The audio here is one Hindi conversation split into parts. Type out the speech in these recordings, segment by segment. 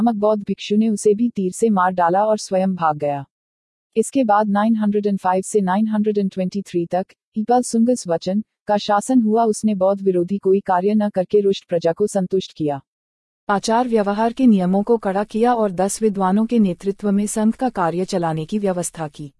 नामक बौद्ध भिक्षु ने उसे भी तीर से मार डाला और स्वयं भाग गया। इसके बाद 905 से 923 तक इपालसुंगस वचन का शासन हुआ। उसने बौद्ध विरोधी कोई कार्य न करके रुष्ट प्रजा को संतुष्ट किया, आचार व्यवहार के नियमों को कड़ा किया और 10 विद्वानों के नेतृत्व में संघ का कार्य चलाने की व्यवस्था की।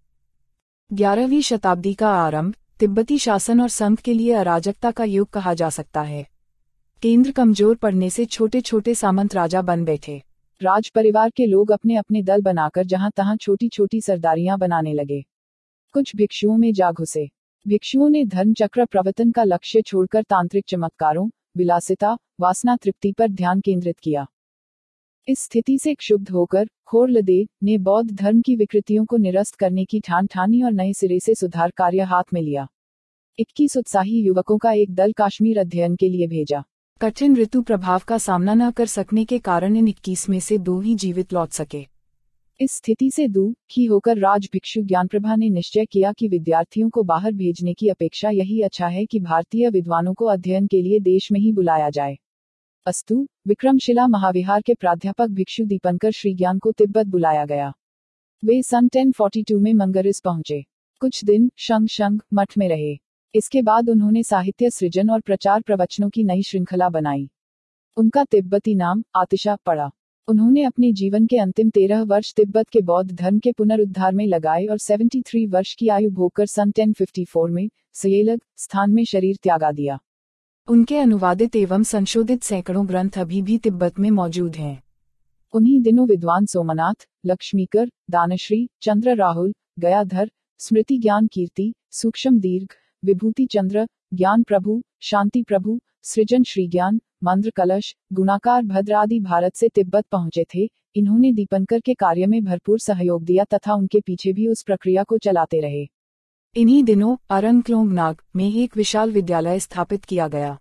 11वीं शताब्दी का आरंभ तिब्बती शासन और संघ के लिए अराजकता का युग कहा जा सकता है। केंद्र कमजोर पड़ने से छोटे छोटे सामंत राजा बन बैठे। राज परिवार के लोग अपने अपने दल बनाकर जहां तहां छोटी छोटी सरदारियां बनाने लगे। कुछ भिक्षुओं में जा घुसे। भिक्षुओं ने धर्म चक्र प्रवर्तन का लक्ष्य छोड़कर तांत्रिक चमत्कारों, विलासिता, वासना तृप्ति पर ध्यान केंद्रित किया। इस स्थिति से क्षुब्ध होकर खोरलदेव ने बौद्ध धर्म की विकृतियों को निरस्त करने की ठान ठानी और नए सिरे से सुधार कार्य हाथ में लिया। 21 उत्साही युवकों का एक दल कश्मीर अध्ययन के लिए भेजा। कठिन ऋतु प्रभाव का सामना न कर सकने के कारण इन 21 में से 2 ही जीवित लौट सके। इस स्थिति से दुखी होकर राज भिक्षु ज्ञानप्रभा ने निश्चय किया कि विद्यार्थियों को बाहर भेजने की अपेक्षा यही अच्छा है कि भारतीय विद्वानों को अध्ययन के लिए देश में ही बुलाया जाए। अस्तु, विक्रमशिला महाविहार के प्राध्यापक भिक्षु दीपंकर श्रीज्ञान को तिब्बत बुलाया गया। वे सन 1042 में मंगरिस पहुंचे। कुछ दिन शंग मठ में रहे। इसके बाद उन्होंने साहित्य सृजन और प्रचार प्रवचनों की नई श्रृंखला बनाई। उनका तिब्बती नाम आतिशा पड़ा। उन्होंने अपने जीवन के अंतिम 13 वर्ष तिब्बत के बौद्ध धर्म के पुनरुद्धार में लगाए और 73 वर्ष की आयु भोगकर सन 1054 में सयेलग स्थान में शरीर त्यागा दिया। उनके अनुवादित एवं संशोधित सैकड़ों ग्रंथ अभी भी तिब्बत में मौजूद हैं। उन्हीं दिनों विद्वान सोमनाथ, लक्ष्मीकर, दानश्री, चंद्र राहुल, गयाधर, स्मृति ज्ञान कीर्ति, सूक्ष्म दीर्घ, विभूति चंद्र, ज्ञान प्रभु, शांति प्रभु, सृजन श्रीज्ञान, मंत्र कलश, गुणाकार भद्र आदि भारत से तिब्बत पहुंचे थे। इन्होंने दीपंकर के कार्य में भरपूर सहयोग दिया तथा उनके पीछे भी उस प्रक्रिया को चलाते रहे। इन्हीं दिनों अरंगक्लोंगनाग में एक विशाल विद्यालय स्थापित किया गया।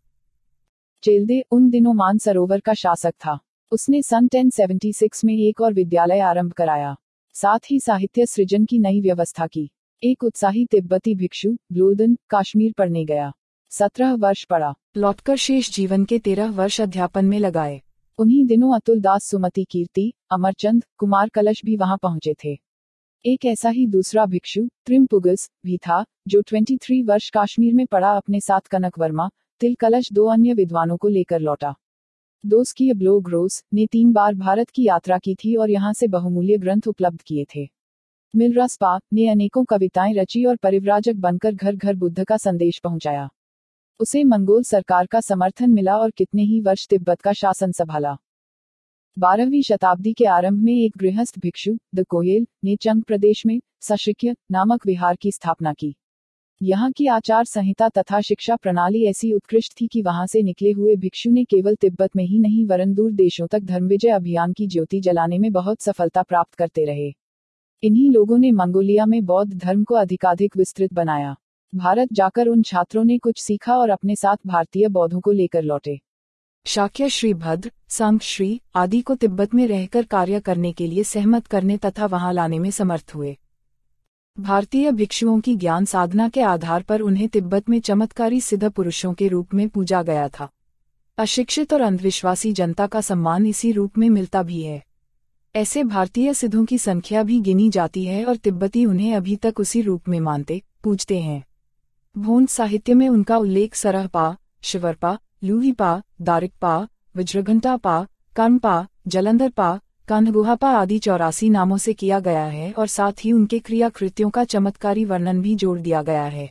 चेल्दे उन दिनों मानसरोवर का शासक था। उसने सन 1076 में एक और विद्यालय आरंभ कराया। साथ ही साहित्य सृजन की नई व्यवस्था की। एक उत्साही तिब्बती भिक्षु ब्लोदन कश्मीर पढ़ने गया। 17 वर्ष पढ़ा। लौटकर शेष जीवन के 13 वर्ष अध्यापन में लगाए। उन्हीं दिनों अतुल दास, सुमति कीर्ति, अमरचंद, कुमार कलश भी वहां पहुंचे थे। एक ऐसा ही दूसरा भिक्षु त्रिमपुगस भी था जो 23 वर्ष कश्मीर में पढ़ा। अपने साथ कनक वर्मा, तिल कलश 2 अन्य विद्वानों को लेकर लौटा। दोस्की ब्लो ग्रोस ने 3 बार भारत की यात्रा की थी और यहाँ से बहुमूल्य ग्रंथ उपलब्ध किए थे। मिलरास्पा ने अनेकों कविताएं रची और परिव्राजक बनकर घर घर बुद्ध का संदेश पहुंचाया। उसे मंगोल सरकार का समर्थन मिला और कितने ही वर्ष तिब्बत का शासन संभाला। 12वीं शताब्दी के आरंभ में एक गृहस्थ भिक्षु द कोयल ने चंग प्रदेश में सशिक्य नामक विहार की स्थापना की। यहाँ की आचार संहिता तथा शिक्षा प्रणाली ऐसी उत्कृष्ट थी कि वहां से निकले हुए भिक्षु ने केवल तिब्बत में ही नहीं वरन दूर देशों तक धर्मविजय अभियान की ज्योति जलाने में बहुत सफलता प्राप्त करते रहे। इन्हीं लोगों ने मंगोलिया में बौद्ध धर्म को अधिकाधिक विस्तृत बनाया। भारत जाकर उन छात्रों ने कुछ सीखा और अपने साथ भारतीय बौद्धों को लेकर लौटे। शाक्य श्री भद्र, संघ श्री आदि को तिब्बत में रहकर कार्य करने के लिए सहमत करने तथा वहां लाने में समर्थ हुए। भारतीय भिक्षुओं की ज्ञान साधना के आधार पर उन्हें तिब्बत में चमत्कारी सिद्ध पुरुषों के रूप में पूजा गया था। अशिक्षित और अंधविश्वासी जनता का सम्मान इसी रूप में मिलता भी है। ऐसे भारतीय सिद्धों की संख्या भी गिनी जाती है और तिब्बती उन्हें अभी तक उसी रूप में मानते पूजते हैं। भोंद साहित्य में उनका उल्लेख सरहपा, शिवरपा, लूहीपा, दारिकपा, वज्रघंटापा, कर्मपा, जलंधरपा, कान्हगुहापा आदि 84 नामों से किया गया है और साथ ही उनके क्रियाकृत्यों का चमत्कारी वर्णन भी जोड़ दिया गया है।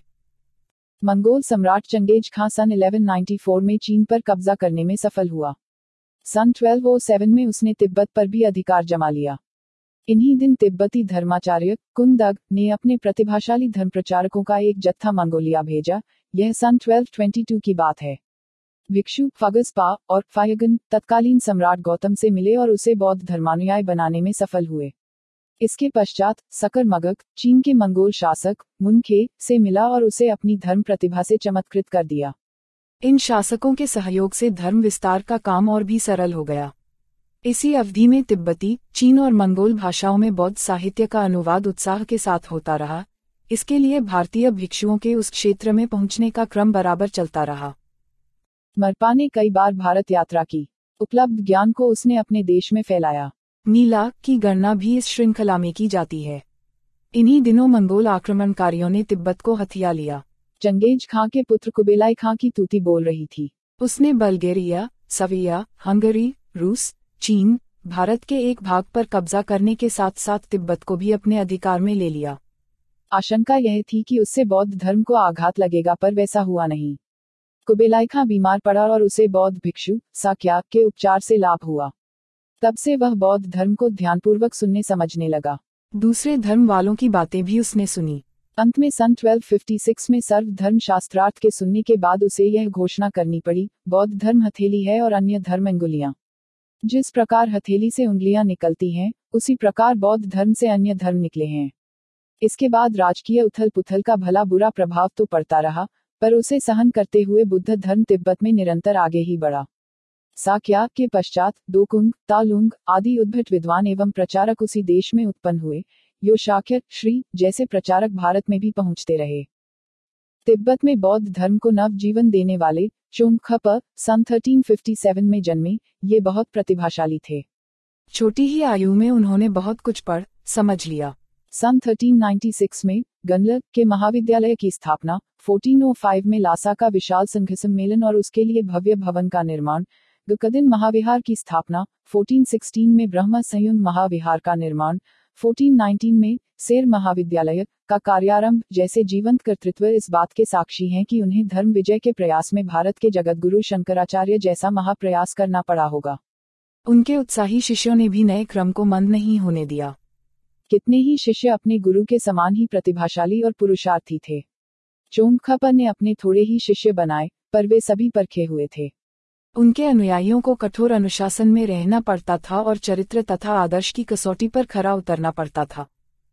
मंगोल सम्राट चंगेज खां सन 1194 में चीन पर कब्जा करने में सफल हुआ। सन 1207 में उसने तिब्बत पर भी अधिकार जमा लिया। इन्हीं दिन तिब्बती धर्माचार्य कुंदग ने अपने प्रतिभाशाली धर्म प्रचारकों का एक जत्था मंगोलिया भेजा। यह सन 1222 की बात है। भिक्षु फगस्पा और फायगन तत्कालीन सम्राट गौतम से मिले और उसे बौद्ध धर्मानुयायी बनाने में सफल हुए। इसके पश्चात सकरमगक चीन के मंगोल शासक मुनखे से मिला और उसे अपनी धर्म प्रतिभा से चमत्कृत कर दिया। इन शासकों के सहयोग से धर्म विस्तार का काम और भी सरल हो गया। इसी अवधि में तिब्बती, चीन और मंगोल भाषाओं में बौद्ध साहित्य का अनुवाद उत्साह के साथ होता रहा। इसके लिए भारतीय भिक्षुओं के उस क्षेत्र में पहुंचने का क्रम बराबर चलता रहा। मरपा ने कई बार भारत यात्रा की। उपलब्ध ज्ञान को उसने अपने देश में फैलाया। मीला की गणना भी इस श्रृंखला में की जाती है। इन्हीं दिनों मंगोल आक्रमणकारियों ने तिब्बत को हथिया लिया। चंगेज खां के पुत्र कुबेलाई खां की तूती बोल रही थी। उसने बल्गेरिया, सर्बिया, हंगरी, रूस, चीन, भारत के एक भाग पर कब्जा करने के साथ साथ तिब्बत को भी अपने अधिकार में ले लिया। आशंका यह थी कि उससे बौद्ध धर्म को आघात लगेगा, पर वैसा हुआ नहीं। कुबेलाई खां बीमार पड़ा और उसे बौद्ध भिक्षु साक्या के उपचार से लाभ हुआ। तब से वह बौद्ध धर्म को ध्यानपूर्वक सुनने समझने लगा। दूसरे धर्म वालों की बातें भी उसने सुनी। अंत में सन 1256 में सर्वधर्म शास्त्रार्थ के सुनने के बाद उसे यह घोषणा करनी पड़ी, बौद्ध धर्म हथेली है और अन्य धर्म अंगुलियां। जिस प्रकार हथेली से उंगलियां निकलती हैं, उसी प्रकार बौद्ध धर्म से अन्य धर्म निकले हैं। इसके बाद राजकीय उथल पुथल का भला बुरा प्रभाव तो पड़ता रहा, पर उसे सहन करते हुए बुद्ध धर्म तिब्बत में निरंतर आगे ही बढ़ा। साक्या के पश्चात दोकुंग, तालुंग आदि उद्भट विद्वान एवं प्रचारक उसी देश में उत्पन्न हुए। यो शाक्य, श्री जैसे प्रचारक भारत में भी पहुंचते रहे। तिब्बत में बौद्ध धर्म को नव जीवन देने वाले चोंगखप सन 1357 में जन्मे। ये बहुत प्रतिभाशाली थे। छोटी ही आयु में उन्होंने बहुत कुछ पढ़ समझ लिया। सन 1396 में गनल के महाविद्यालय की स्थापना, 1405 में लासा का विशाल संघ सम्मेलन और उसके लिए भव्य भवन का निर्माण, गुकदिन महाविहार की स्थापना, 1416 में ब्रह्म संयुक्त महाविहार का निर्माण, 1419 में सेर महाविद्यालय का कार्यारंभ जैसे जीवंत कर्तृत्व इस बात के साक्षी हैं कि उन्हें धर्म विजय के प्रयास में भारत के जगतगुरु शंकराचार्य जैसा महाप्रयास करना पड़ा होगा। उनके उत्साही शिष्यों ने भी नए क्रम को मंद नहीं होने दिया। कितने ही शिष्य अपने गुरु के समान ही प्रतिभाशाली और पुरुषार्थी थे। चोंगखप ने अपने थोड़े ही शिष्य बनाए, पर वे सभी परखे हुए थे। उनके अनुयायियों को कठोर अनुशासन में रहना पड़ता था और चरित्र तथा आदर्श की कसौटी पर खरा उतरना पड़ता था।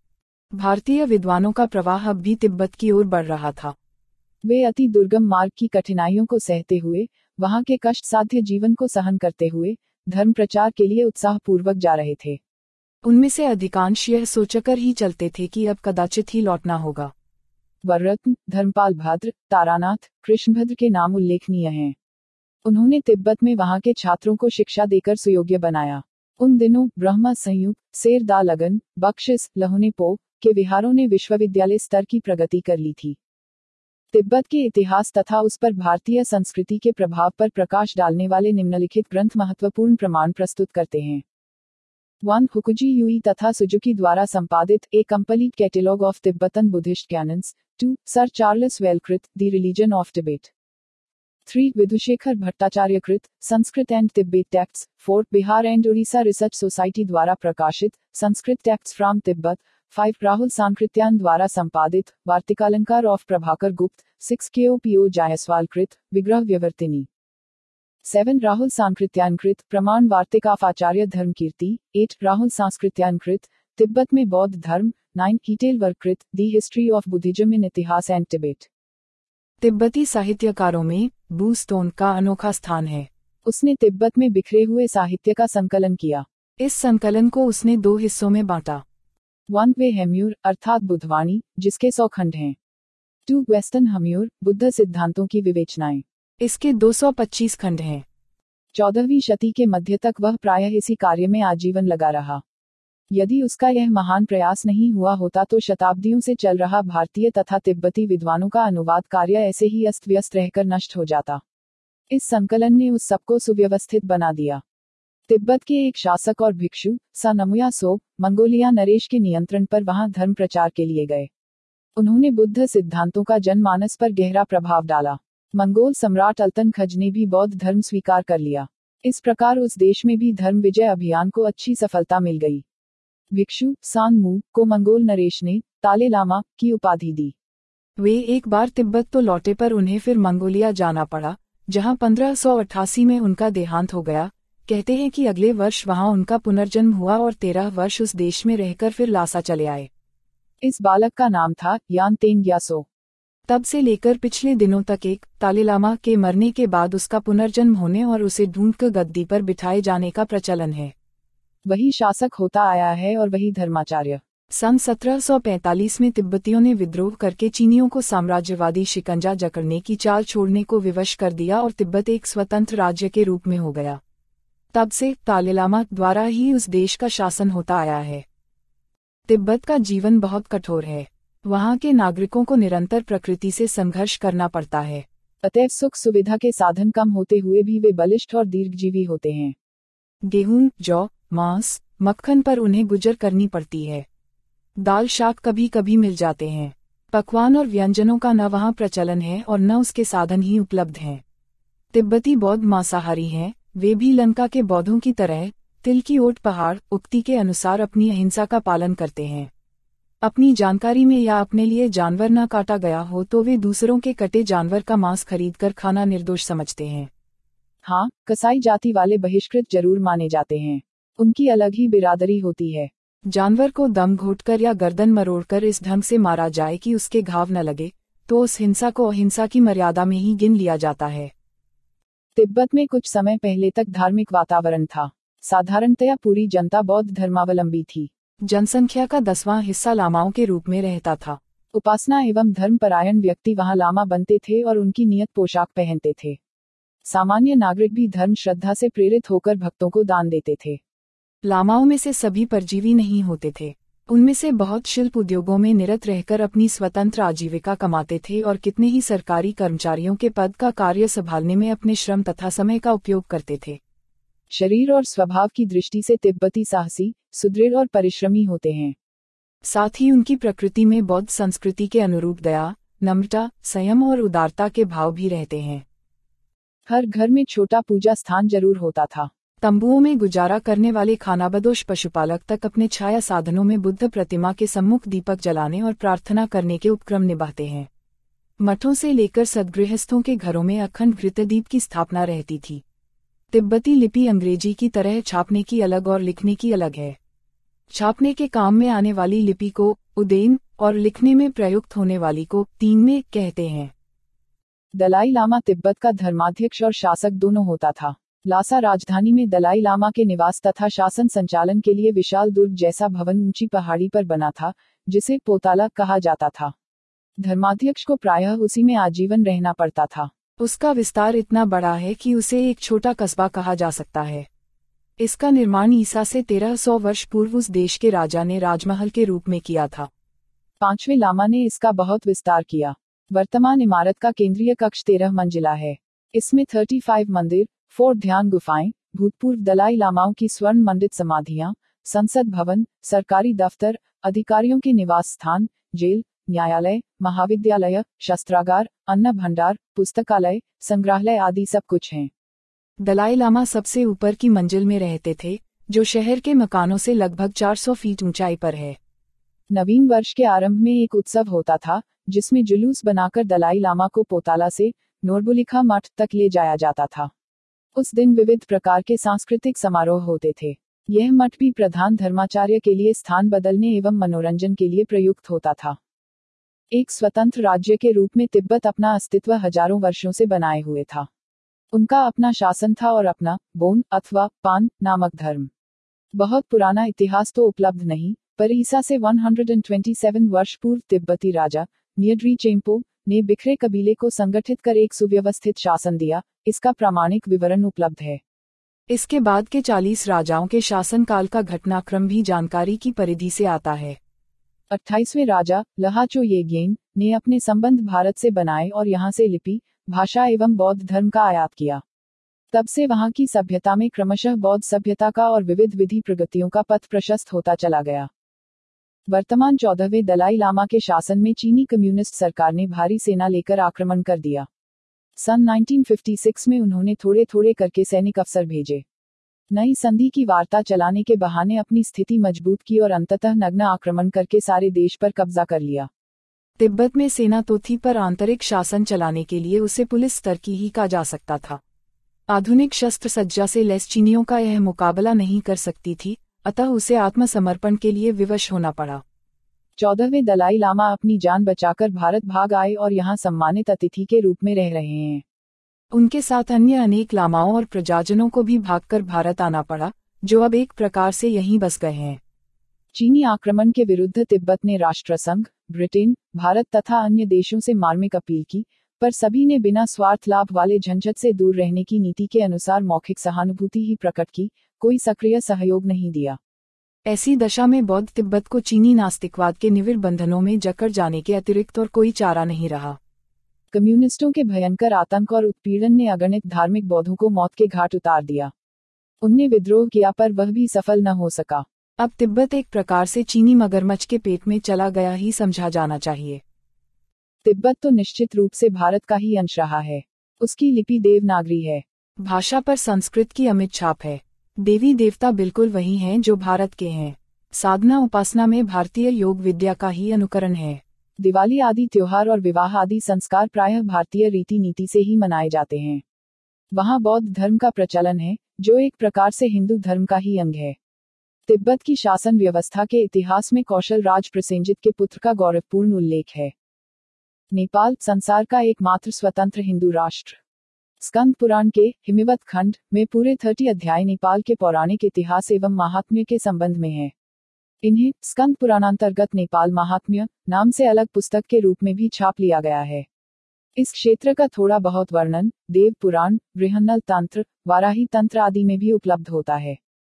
भारतीय विद्वानों का प्रवाह अब भी तिब्बत की ओर बढ़ रहा था। वे अति दुर्गम मार्ग की कठिनाइयों को सहते हुए, वहां के कष्ट साध्य जीवन को सहन करते हुए, धर्म प्रचार के लिए उत्साहपूर्वक जा रहे थे। उनमें से अधिकांश यह सोचकर ही चलते थे कि अब कदाचित ही लौटना होगा। वररत्न, धर्मपाल भद्र, तारानाथ, कृष्णभद्र के नाम उल्लेखनीय हैं। उन्होंने तिब्बत में वहां के छात्रों को शिक्षा देकर सुयोग्य बनाया। उन दिनों ब्रह्म संयुक्त, सेर दा लगन, बख्शिस, लहुनेपो के विहारों ने विश्वविद्यालय स्तर की प्रगति कर ली थी। तिब्बत के इतिहास तथा उस पर भारतीय संस्कृति के प्रभाव पर प्रकाश डालने वाले निम्नलिखित ग्रंथ महत्वपूर्ण प्रमाण प्रस्तुत करते हैं। 1. हुकुजी युई तथा सुजुकी द्वारा संपादित a complete catalogue of Tibetan Buddhist canons. 2. Sir Charles वेलकृत, the religion of Tibet. 3. Vidhushekhar Bhattacharya कृत, Sanskrit and Tibet texts. 4. Bihar and Orissa research society द्वारा प्रकाशित, Sanskrit text from Tibet. 5. Rahul Sankrityayan द्वारा संपादित, वार्तिकालंकार ऑफ प्रभाकर गुप्त। 6. KOPO जायसवाल कृत, विग्रह व्यवर्तिनी। 7. राहुल सांकृत्यान कृत, प्रमाण वार्तिक ऑफ आचार्य धर्मकीर्ति। 8. राहुल सांस्कृत्यान कृत, तिब्बत में बौद्ध धर्म। 9. कीटेल वर्क कृत, the history of Buddhism in इतिहास एंड तिब्बत। तिब्बती साहित्यकारों में बू स्टोन का अनोखा स्थान है। उसने तिब्बत में बिखरे हुए साहित्य का संकलन किया। इस संकलन को उसने 2 हिस्सों में बांटा। 1. वे हेम्यूर अर्थात बुद्धवाणी, जिसके 100 खंड हैं। 2. वेस्टर्न हम्यूर, बुद्ध सिद्धांतों की विवेचनाएं। इसके 225 खंड हैं। 14वीं शती के मध्य तक वह प्रायः इसी कार्य में आजीवन लगा रहा। यदि उसका यह महान प्रयास नहीं हुआ होता तो शताब्दियों से चल रहा भारतीय तथा तिब्बती विद्वानों का अनुवाद कार्य ऐसे ही अस्त व्यस्त रहकर नष्ट हो जाता। इस संकलन ने उस सबको सुव्यवस्थित बना दिया। तिब्बत के एक शासक और भिक्षु सानमुया सोब मंगोलिया नरेश के नियंत्रण पर वहां धर्म प्रचार के लिए गए। उन्होंने बुद्ध सिद्धांतों का जनमानस पर गहरा प्रभाव डाला। मंगोल सम्राट अल्तन खज ने भी बौद्ध धर्म स्वीकार कर लिया। इस प्रकार उस देश में भी धर्म विजय अभियान को अच्छी सफलता मिल गई। भिक्षु सान मू को मंगोल नरेश ने ताले लामा की उपाधि दी। वे एक बार तिब्बत तो लौटे, पर उन्हें फिर मंगोलिया जाना पड़ा, जहां 1588 में उनका देहांत हो गया। कहते हैं कि अगले वर्ष वहां उनका पुनर्जन्म हुआ और 13 वर्ष उस देश में रहकर फिर लासा चले आए। इस बालक का नाम था यान तेंग ग्यासो। तब से लेकर पिछले दिनों तक एक ताले लामा के मरने के बाद उसका पुनर्जन्म होने और उसे ढूंढकर गद्दी पर बिठाए जाने का प्रचलन है। वही शासक होता आया है और वही धर्माचार्य। सन 1745 में तिब्बतियों ने विद्रोह करके चीनियों को साम्राज्यवादी शिकंजा जकड़ने की चाल छोड़ने को विवश कर दिया और तिब्बत एक स्वतंत्र राज्य के रूप में हो गया। तब से दलाई लामा द्वारा ही उस देश का शासन होता आया है। तिब्बत का जीवन बहुत कठोर है। वहाँ के नागरिकों को निरंतर प्रकृति से संघर्ष करना पड़ता है। अतएव सुख सुविधा के साधन कम होते हुए भी वे बलिष्ठ और दीर्घजीवी होते हैं। गेहूं, जौ, मांस, मक्खन पर उन्हें गुजर करनी पड़ती है। दाल शाक कभी कभी मिल जाते हैं। पकवान और व्यंजनों का न वहाँ प्रचलन है और न उसके साधन ही उपलब्ध हैं। तिब्बती बौद्ध मांसाहारी हैं। वे भी लंका के बौद्धों की तरह तिल की ओट पहाड़ उक्ति के अनुसार अपनी अहिंसा का पालन करते हैं। अपनी जानकारी में या अपने लिए जानवर न काटा गया हो तो वे दूसरों के कटे जानवर का मांस खरीदकर खाना निर्दोष समझते हैं। हाँ, कसाई जाति वाले बहिष्कृत जरूर माने जाते हैं। उनकी अलग ही बिरादरी होती है। जानवर को दम घोटकर या गर्दन मरोड़कर इस ढंग से मारा जाए कि उसके घाव न लगे, तो उस हिंसा को अहिंसा की मर्यादा में ही गिन लिया जाता है। तिब्बत में कुछ समय पहले तक धार्मिक वातावरण था। साधारणतया पूरी जनता बौद्ध धर्मावलंबी थी। जनसंख्या का 10वां हिस्सा लामाओं के रूप में रहता था। उपासना एवं धर्मपरायण व्यक्ति वहां लामा बनते थे और उनकी नियत पोशाक पहनते थे। सामान्य नागरिक भी धर्म श्रद्धा से प्रेरित होकर भक्तों को दान देते थे। लामाओं में से सभी परजीवी नहीं होते थे। उनमें से बहुत शिल्प उद्योगों में निरत रहकर अपनी स्वतंत्र आजीविका कमाते थे और कितने ही सरकारी कर्मचारियों के पद का कार्य संभालने में अपने श्रम तथा समय का उपयोग करते थे। शरीर और स्वभाव की दृष्टि से तिब्बती साहसी, सुदृढ़ और परिश्रमी होते हैं। साथ ही उनकी प्रकृति में बौद्ध संस्कृति के अनुरूप दया, नम्रता, संयम और उदारता के भाव भी रहते हैं। हर घर में छोटा पूजा स्थान जरूर होता था। तंबुओं में गुजारा करने वाले खानाबदोश पशुपालक तक अपने छाया साधनों में बुद्ध प्रतिमा के सम्मुख दीपक जलाने और प्रार्थना करने के उपक्रम निभाते हैं। मठों से लेकर सद्गृहस्थों के घरों में अखंड घृतदीप की स्थापना रहती थी। तिब्बती लिपि अंग्रेजी की तरह छापने की अलग और लिखने की अलग है। छापने के काम में आने वाली लिपि को उदेन और लिखने में प्रयुक्त होने वाली को तीनमे कहते हैं। दलाई लामा तिब्बत का धर्माध्यक्ष और शासक दोनों होता था। लासा राजधानी में दलाई लामा के निवास तथा शासन संचालन के लिए विशाल दुर्ग जैसा भवन ऊंची पहाड़ी पर बना था, जिसे पोताला कहा जाता था। धर्माध्यक्ष को प्रायः उसी में आजीवन रहना पड़ता था। उसका विस्तार इतना बड़ा है कि उसे एक छोटा कस्बा कहा जा सकता है। इसका निर्माण ईसा से 1300 वर्ष पूर्व उस देश के राजा ने राजमहल के रूप में किया था। 5वें लामा ने इसका बहुत विस्तार किया। वर्तमान इमारत का केंद्रीय कक्ष 13 मंजिला है। इसमें 35 मंदिर, 4 ध्यान गुफाएं, भूतपूर्व दलाई लामाओं की स्वर्ण मंडित समाधियां, संसद भवन, सरकारी दफ्तर, अधिकारियों के निवास स्थान, जेल, न्यायालय, महाविद्यालय, शस्त्रागार, अन्न भंडार, पुस्तकालय, संग्रहालय आदि सब कुछ हैं। दलाई लामा सबसे ऊपर की मंजिल में रहते थे, जो शहर के मकानों से लगभग 400 फीट ऊंचाई पर है। नवीन वर्ष के आरंभ में एक उत्सव होता था, जिसमें जुलूस बनाकर दलाई लामा को पोताला से नोरबुलिखा मठ तक ले जाया जाता था। उस दिन विविध प्रकार के सांस्कृतिक समारोह होते थे। यह मठ भी प्रधान धर्माचार्य के लिए स्थान बदलने एवं मनोरंजन के लिए प्रयुक्त होता था। एक स्वतंत्र राज्य के रूप में तिब्बत अपना अस्तित्व हजारों वर्षों से बनाए हुए था। उनका अपना शासन था और अपना बोन अथवा पान नामक धर्म। बहुत पुराना इतिहास तो उपलब्ध नहीं, पर ईसा से 127 वर्ष पूर्व तिब्बती राजा न्येड्री चेम्पो ने बिखरे कबीले को संगठित कर एक सुव्यवस्थित शासन दिया, इसका प्रामाणिक विवरण उपलब्ध है। इसके बाद के 40 राजाओं के शासनकाल का घटनाक्रम भी जानकारी की परिधि से आता है। 28वें राजा लहाचो येग्येन ने अपने संबंध भारत से बनाए और यहाँ से लिपि, भाषा एवं बौद्ध धर्म का आयात किया। तब से वहाँ की सभ्यता में क्रमशः बौद्ध सभ्यता का और विविध विधि प्रगतियों का पथ प्रशस्त होता चला गया। वर्तमान 14वें दलाई लामा के शासन में चीनी कम्युनिस्ट सरकार ने भारी सेना लेकर आक्रमण कर दिया। सन 1956 में उन्होंने थोड़े थोड़े करके सैनिक अफसर भेजे। नई संधि की वार्ता चलाने के बहाने अपनी स्थिति मजबूत की और अंततः नग्न आक्रमण करके सारे देश पर कब्जा कर लिया। तिब्बत में सेना तो थी, पर आंतरिक शासन चलाने के लिए उसे पुलिस स्तर की ही कहा जा सकता था। आधुनिक शस्त्र सज्जा से लैस चीनियों का यह मुकाबला नहीं कर सकती थी, अतः उसे आत्मसमर्पण के लिए विवश होना पड़ा। 14वें दलाई लामा अपनी जान बचाकर भारत भाग आए और यहाँ सम्मानित अतिथि के रूप में रह रहे हैं। उनके साथ अन्य अनेक लामाओं और प्रजाजनों को भी भागकर भारत आना पड़ा, जो अब एक प्रकार से यहीं बस गए हैं। चीनी आक्रमण के विरुद्ध तिब्बत ने राष्ट्रसंघ, ब्रिटेन, भारत तथा अन्य देशों से मार्मिक अपील की, पर सभी ने बिना स्वार्थ लाभ वाले झंझट से दूर रहने की नीति के अनुसार मौखिक सहानुभूति ही प्रकट की, कोई सक्रिय सहयोग नहीं दिया। ऐसी दशा में बौद्ध तिब्बत को चीनी नास्तिकवाद के निविड़ बंधनों में जकड़ जाने के अतिरिक्त और कोई चारा नहीं रहा। कम्युनिस्टों के भयंकर आतंक और उत्पीड़न ने अगणित धार्मिक बौद्धों को मौत के घाट उतार दिया। उनने विद्रोह किया पर वह भी सफल न हो सका। अब तिब्बत एक प्रकार से चीनी मगरमच्छ के पेट में चला गया ही समझा जाना चाहिए। तिब्बत तो निश्चित रूप से भारत का ही अंश रहा है। उसकी लिपि देवनागरी है। भाषा पर संस्कृत की अमिट छाप है। देवी देवता बिल्कुल वही हैं जो भारत के हैं। साधना उपासना में भारतीय योग विद्या का ही अनुकरण है। दिवाली आदि त्योहार और विवाह आदि संस्कार प्रायः भारतीय रीति नीति से ही मनाए जाते हैं। वहाँ बौद्ध धर्म का प्रचलन है, जो एक प्रकार से हिंदू धर्म का ही अंग है। तिब्बत की शासन व्यवस्था के इतिहास में कौशल राज प्रसेनजित के पुत्र का गौरवपूर्ण उल्लेख है। नेपाल संसार का एकमात्र स्वतंत्र हिंदू राष्ट्र। स्कंद पुराण के हिमवत खंड में पूरे 30 अध्याय नेपाल के पौराणिक इतिहास एवं महात्म्य के संबंध में है। इन्हें स्कंद पुराणांतर्गत नेपाल महात्म्य नाम से अलग पुस्तक के रूप में भी छाप लिया गया है। इस क्षेत्र का थोड़ा बहुत वर्णन देव पुराण, बृहन्नल तंत्र, वाराही तंत्र आदि में भी उपलब्ध होता है।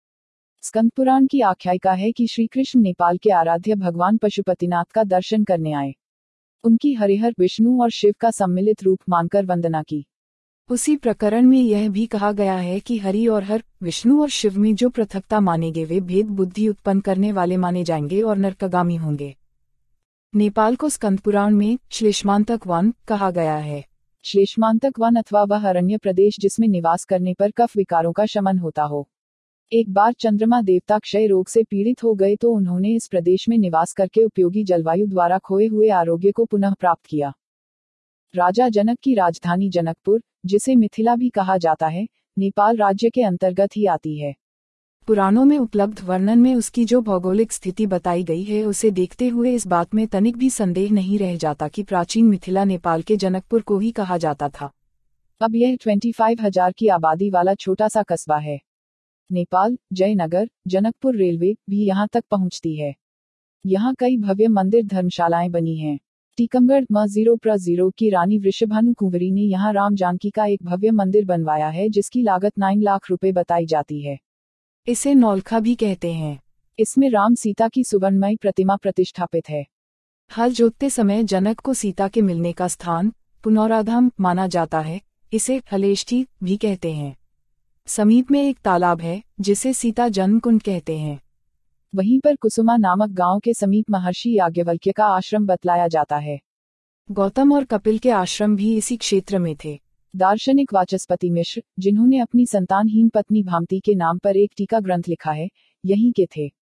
स्कंद पुराण की आख्यायिका है कि श्री कृष्ण नेपाल के आराध्य भगवान पशुपतिनाथ का दर्शन करने आए। उनकी हरिहर विष्णु और शिव का सम्मिलित रूप मानकर वंदना की। उसी प्रकरण में यह भी कहा गया है कि हरि और हर, विष्णु और शिव में जो पृथकता मानेंगे वे भेद बुद्धि उत्पन्न करने वाले माने जाएंगे और नरकगामी होंगे। नेपाल को स्कंद पुराण में श्लेष्मांतक वन कहा गया है। श्लेष्मांतक वन अथवा वह अरण्य प्रदेश जिसमें निवास करने पर कफ विकारों का शमन होता हो। एक बार चंद्रमा देवता क्षय रोग से पीड़ित हो गए तो उन्होंने इस प्रदेश में निवास करके उपयोगी जलवायु द्वारा खोए हुए आरोग्य को पुनः प्राप्त किया। राजा जनक की राजधानी जनकपुर, जिसे मिथिला भी कहा जाता है, नेपाल राज्य के अंतर्गत ही आती है। पुराणों में उपलब्ध वर्णन में उसकी जो भौगोलिक स्थिति बताई गई है उसे देखते हुए इस बात में तनिक भी संदेह नहीं रह जाता कि प्राचीन मिथिला नेपाल के जनकपुर को ही कहा जाता था। अब यह 25,000 की आबादी वाला छोटा सा कस्बा है। नेपाल, जयनगर, जनकपुर रेलवे भी यहाँ तक पहुँचती है। यहाँ कई भव्य मंदिर धर्मशालाएं बनी हैं। टीकमगढ़ म0 की रानी वृषभानु कुंवरी ने यहाँ राम जानकी का एक भव्य मंदिर बनवाया है जिसकी लागत 9 लाख रुपए बताई जाती है। इसे नौलखा भी कहते हैं। इसमें राम सीता की सुवर्णमयी प्रतिमा प्रतिष्ठापित है। हल जोतते समय जनक को सीता के मिलने का स्थान पुनौराधाम माना जाता है। इसे हलेष्ठी भी कहते हैं। समीप में एक तालाब है जिसे सीता जन्म कुंड कहते हैं। वहीं पर कुसुमा नामक गांव के समीप महर्षि याज्ञवल्क्य का आश्रम बतलाया जाता है। गौतम और कपिल के आश्रम भी इसी क्षेत्र में थे। दार्शनिक वाचस्पति मिश्र, जिन्होंने अपनी संतानहीन पत्नी भामती के नाम पर एक टीका ग्रंथ लिखा है, यहीं के थे।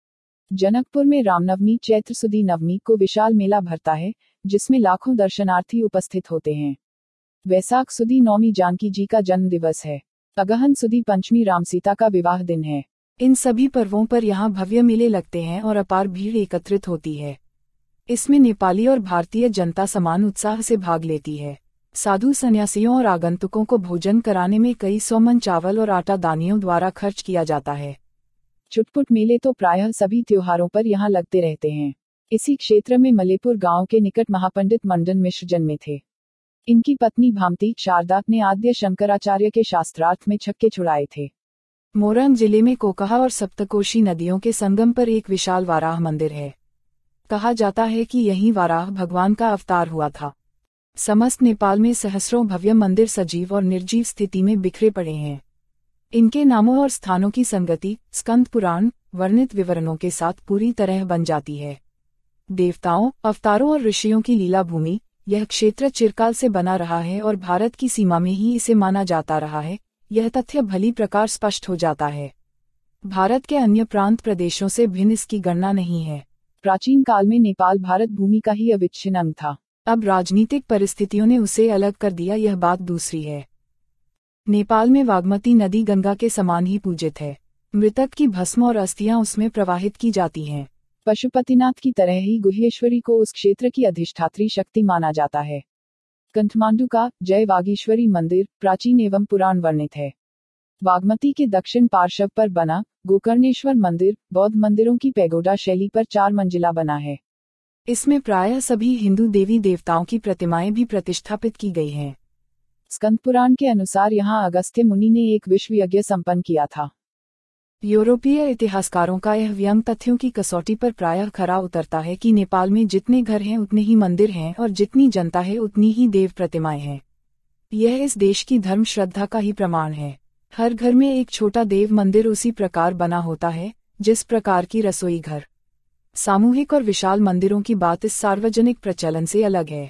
जनकपुर में रामनवमी चैत्र सुदी नवमी को विशाल मेला भरता है, जिसमें लाखों दर्शनार्थी उपस्थित होते हैं। वैसाख सुदी नौमी जानकी जी का जन्म दिवस है। अगहन सुदी पंचमी राम सीता का विवाह दिन है। इन सभी पर्वों पर यहाँ भव्य मेले लगते हैं और अपार भीड़ एकत्रित होती है। इसमें नेपाली और भारतीय जनता समान उत्साह से भाग लेती है। साधु सन्यासियों और आगंतुकों को भोजन कराने में कई 100 मन चावल और आटा दानियों द्वारा खर्च किया जाता है। चुटपुट मेले तो प्रायः सभी त्योहारों पर यहाँ लगते रहते हैं। इसी क्षेत्र में मलेपुर गांव के निकट महापंडित मंडन मिश्र जन्मे थे। इनकी पत्नी भामती शारदा ने आद्य शंकराचार्य के शास्त्रार्थ में छक्के छुड़ाए थे। मोरंग जिले में कोकहा और सप्तकोशी नदियों के संगम पर एक विशाल वाराह मंदिर है। कहा जाता है कि यहीं वाराह भगवान का अवतार हुआ था। समस्त नेपाल में सहस्रों भव्य मंदिर सजीव और निर्जीव स्थिति में बिखरे पड़े हैं। इनके नामों और स्थानों की संगति स्कंद पुराण वर्णित विवरणों के साथ पूरी तरह बन जाती है। देवताओं, अवतारों और ऋषियों की लीला भूमि, यह क्षेत्र चिरकाल से बना रहा है और भारत की सीमा में ही इसे माना जाता रहा है। यह तथ्य भली प्रकार स्पष्ट हो जाता है। भारत के अन्य प्रांत प्रदेशों से भिन्न इसकी गणना नहीं है। प्राचीन काल में नेपाल भारत भूमि का ही अविच्छिन्न अंग था। अब राजनीतिक परिस्थितियों ने उसे अलग कर दिया, यह बात दूसरी है। नेपाल में बागमती नदी गंगा के समान ही पूजित है। मृतक की भस्म और अस्थियां उसमें प्रवाहित की जाती हैं। पशुपतिनाथ की तरह ही गुह्येश्वरी को उस क्षेत्र की अधिष्ठात्री शक्ति माना जाता है। काठमांडू का जय वागीश्वरी मंदिर प्राचीन एवं पुराण वर्णित है। बागमती के दक्षिण पार्श्व पर बना गोकर्णेश्वर मंदिर बौद्ध मंदिरों की पैगोडा शैली पर 4 मंजिला बना है। इसमें प्रायः सभी हिंदू देवी देवताओं की प्रतिमाएं भी प्रतिष्ठापित की गई हैं। स्कंद पुराण के अनुसार यहाँ अगस्त्य मुनि ने एक विश्व यज्ञ संपन्न किया था। यूरोपीय इतिहासकारों का यह व्यंग तथ्यों की कसौटी पर प्रायः खरा उतरता है कि नेपाल में जितने घर हैं उतने ही मंदिर हैं और जितनी जनता है उतनी ही देव प्रतिमाएं हैं। यह इस देश की धर्म श्रद्धा का ही प्रमाण है। हर घर में एक छोटा देव मंदिर उसी प्रकार बना होता है जिस प्रकार की रसोई घर। सामूहिक और विशाल मंदिरों की बात इस सार्वजनिक प्रचलन से अलग है।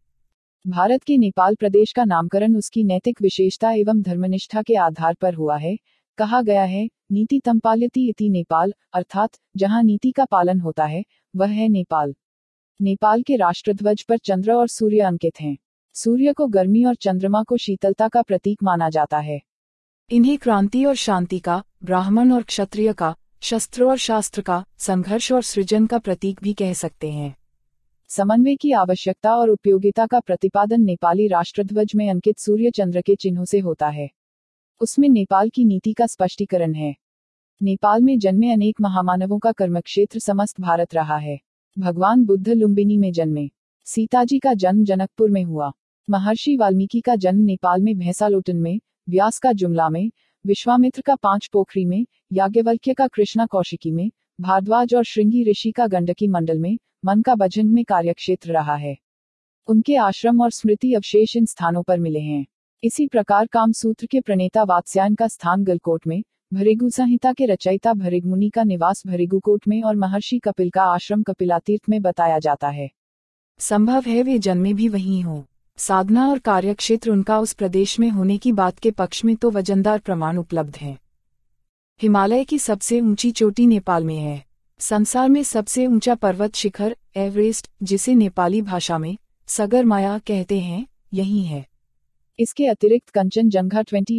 भारत के नेपाल प्रदेश का नामकरण उसकी नैतिक विशेषता एवं धर्मनिष्ठा के आधार पर हुआ है। कहा गया है, नीति तंपाल्यति इति नेपाल, अर्थात जहां नीति का पालन होता है वह है नेपाल। नेपाल के राष्ट्रध्वज पर चंद्र और सूर्य अंकित हैं। सूर्य को गर्मी और चंद्रमा को शीतलता का प्रतीक माना जाता है। इन्हें क्रांति और शांति का, ब्राह्मण और क्षत्रिय का, शस्त्र और शास्त्र का, संघर्ष और सृजन का प्रतीक भी कह सकते हैं। समन्वय की आवश्यकता और उपयोगिता का प्रतिपादन नेपाली राष्ट्रध्वज में अंकित सूर्य चंद्र के चिन्हों से होता है। उसमें नेपाल की नीति का स्पष्टीकरण है। नेपाल में जन्मे अनेक महामानवों का कर्मक्षेत्र समस्त भारत रहा है। भगवान बुद्ध लुम्बिनी में जन्मे। सीताजी का जन्म जनकपुर में हुआ। महर्षि वाल्मीकि का जन्म नेपाल में भैंसालोटन में, व्यास का जुमला में, विश्वामित्र का पांच पोखरी में, याज्ञवल्क्य का कृष्णा कौशिकी में, भारद्वाज और श्रृंगी ऋषि का गंडकी मंडल में, मन का भजन में कार्यक्षेत्र रहा है। उनके आश्रम और स्मृति अवशेष इन स्थानों पर मिले हैं। इसी प्रकार कामसूत्र के प्रणेता वात्स्यायन का स्थान गलकोट में, भृगु संहिता के रचयिता भृगु मुनि का निवास भृगुकोट में और महर्षि कपिल का आश्रम कपिलातीर्थ में बताया जाता है। संभव है वे जन्मे भी वहीं हों। साधना और कार्यक्षेत्र उनका उस प्रदेश में होने की बात के पक्ष में तो वजनदार प्रमाण उपलब्ध हैं। हिमालय की सबसे ऊंची चोटी नेपाल में है। संसार में सबसे ऊंचा पर्वत शिखर एवरेस्ट, जिसे नेपाली भाषा में सगरमाया कहते हैं, यही है। इसके अतिरिक्त Kanchenjunga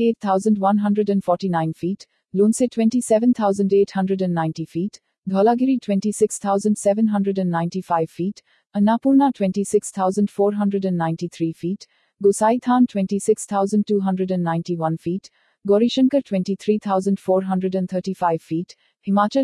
28,149 feet, Lhotse 27,890 feet, Dhaulagiri 26,795 feet, Annapurna 26,493 feet, Gosainthan 26,291 feet, Gaurishankar 23,435 feet, Himachal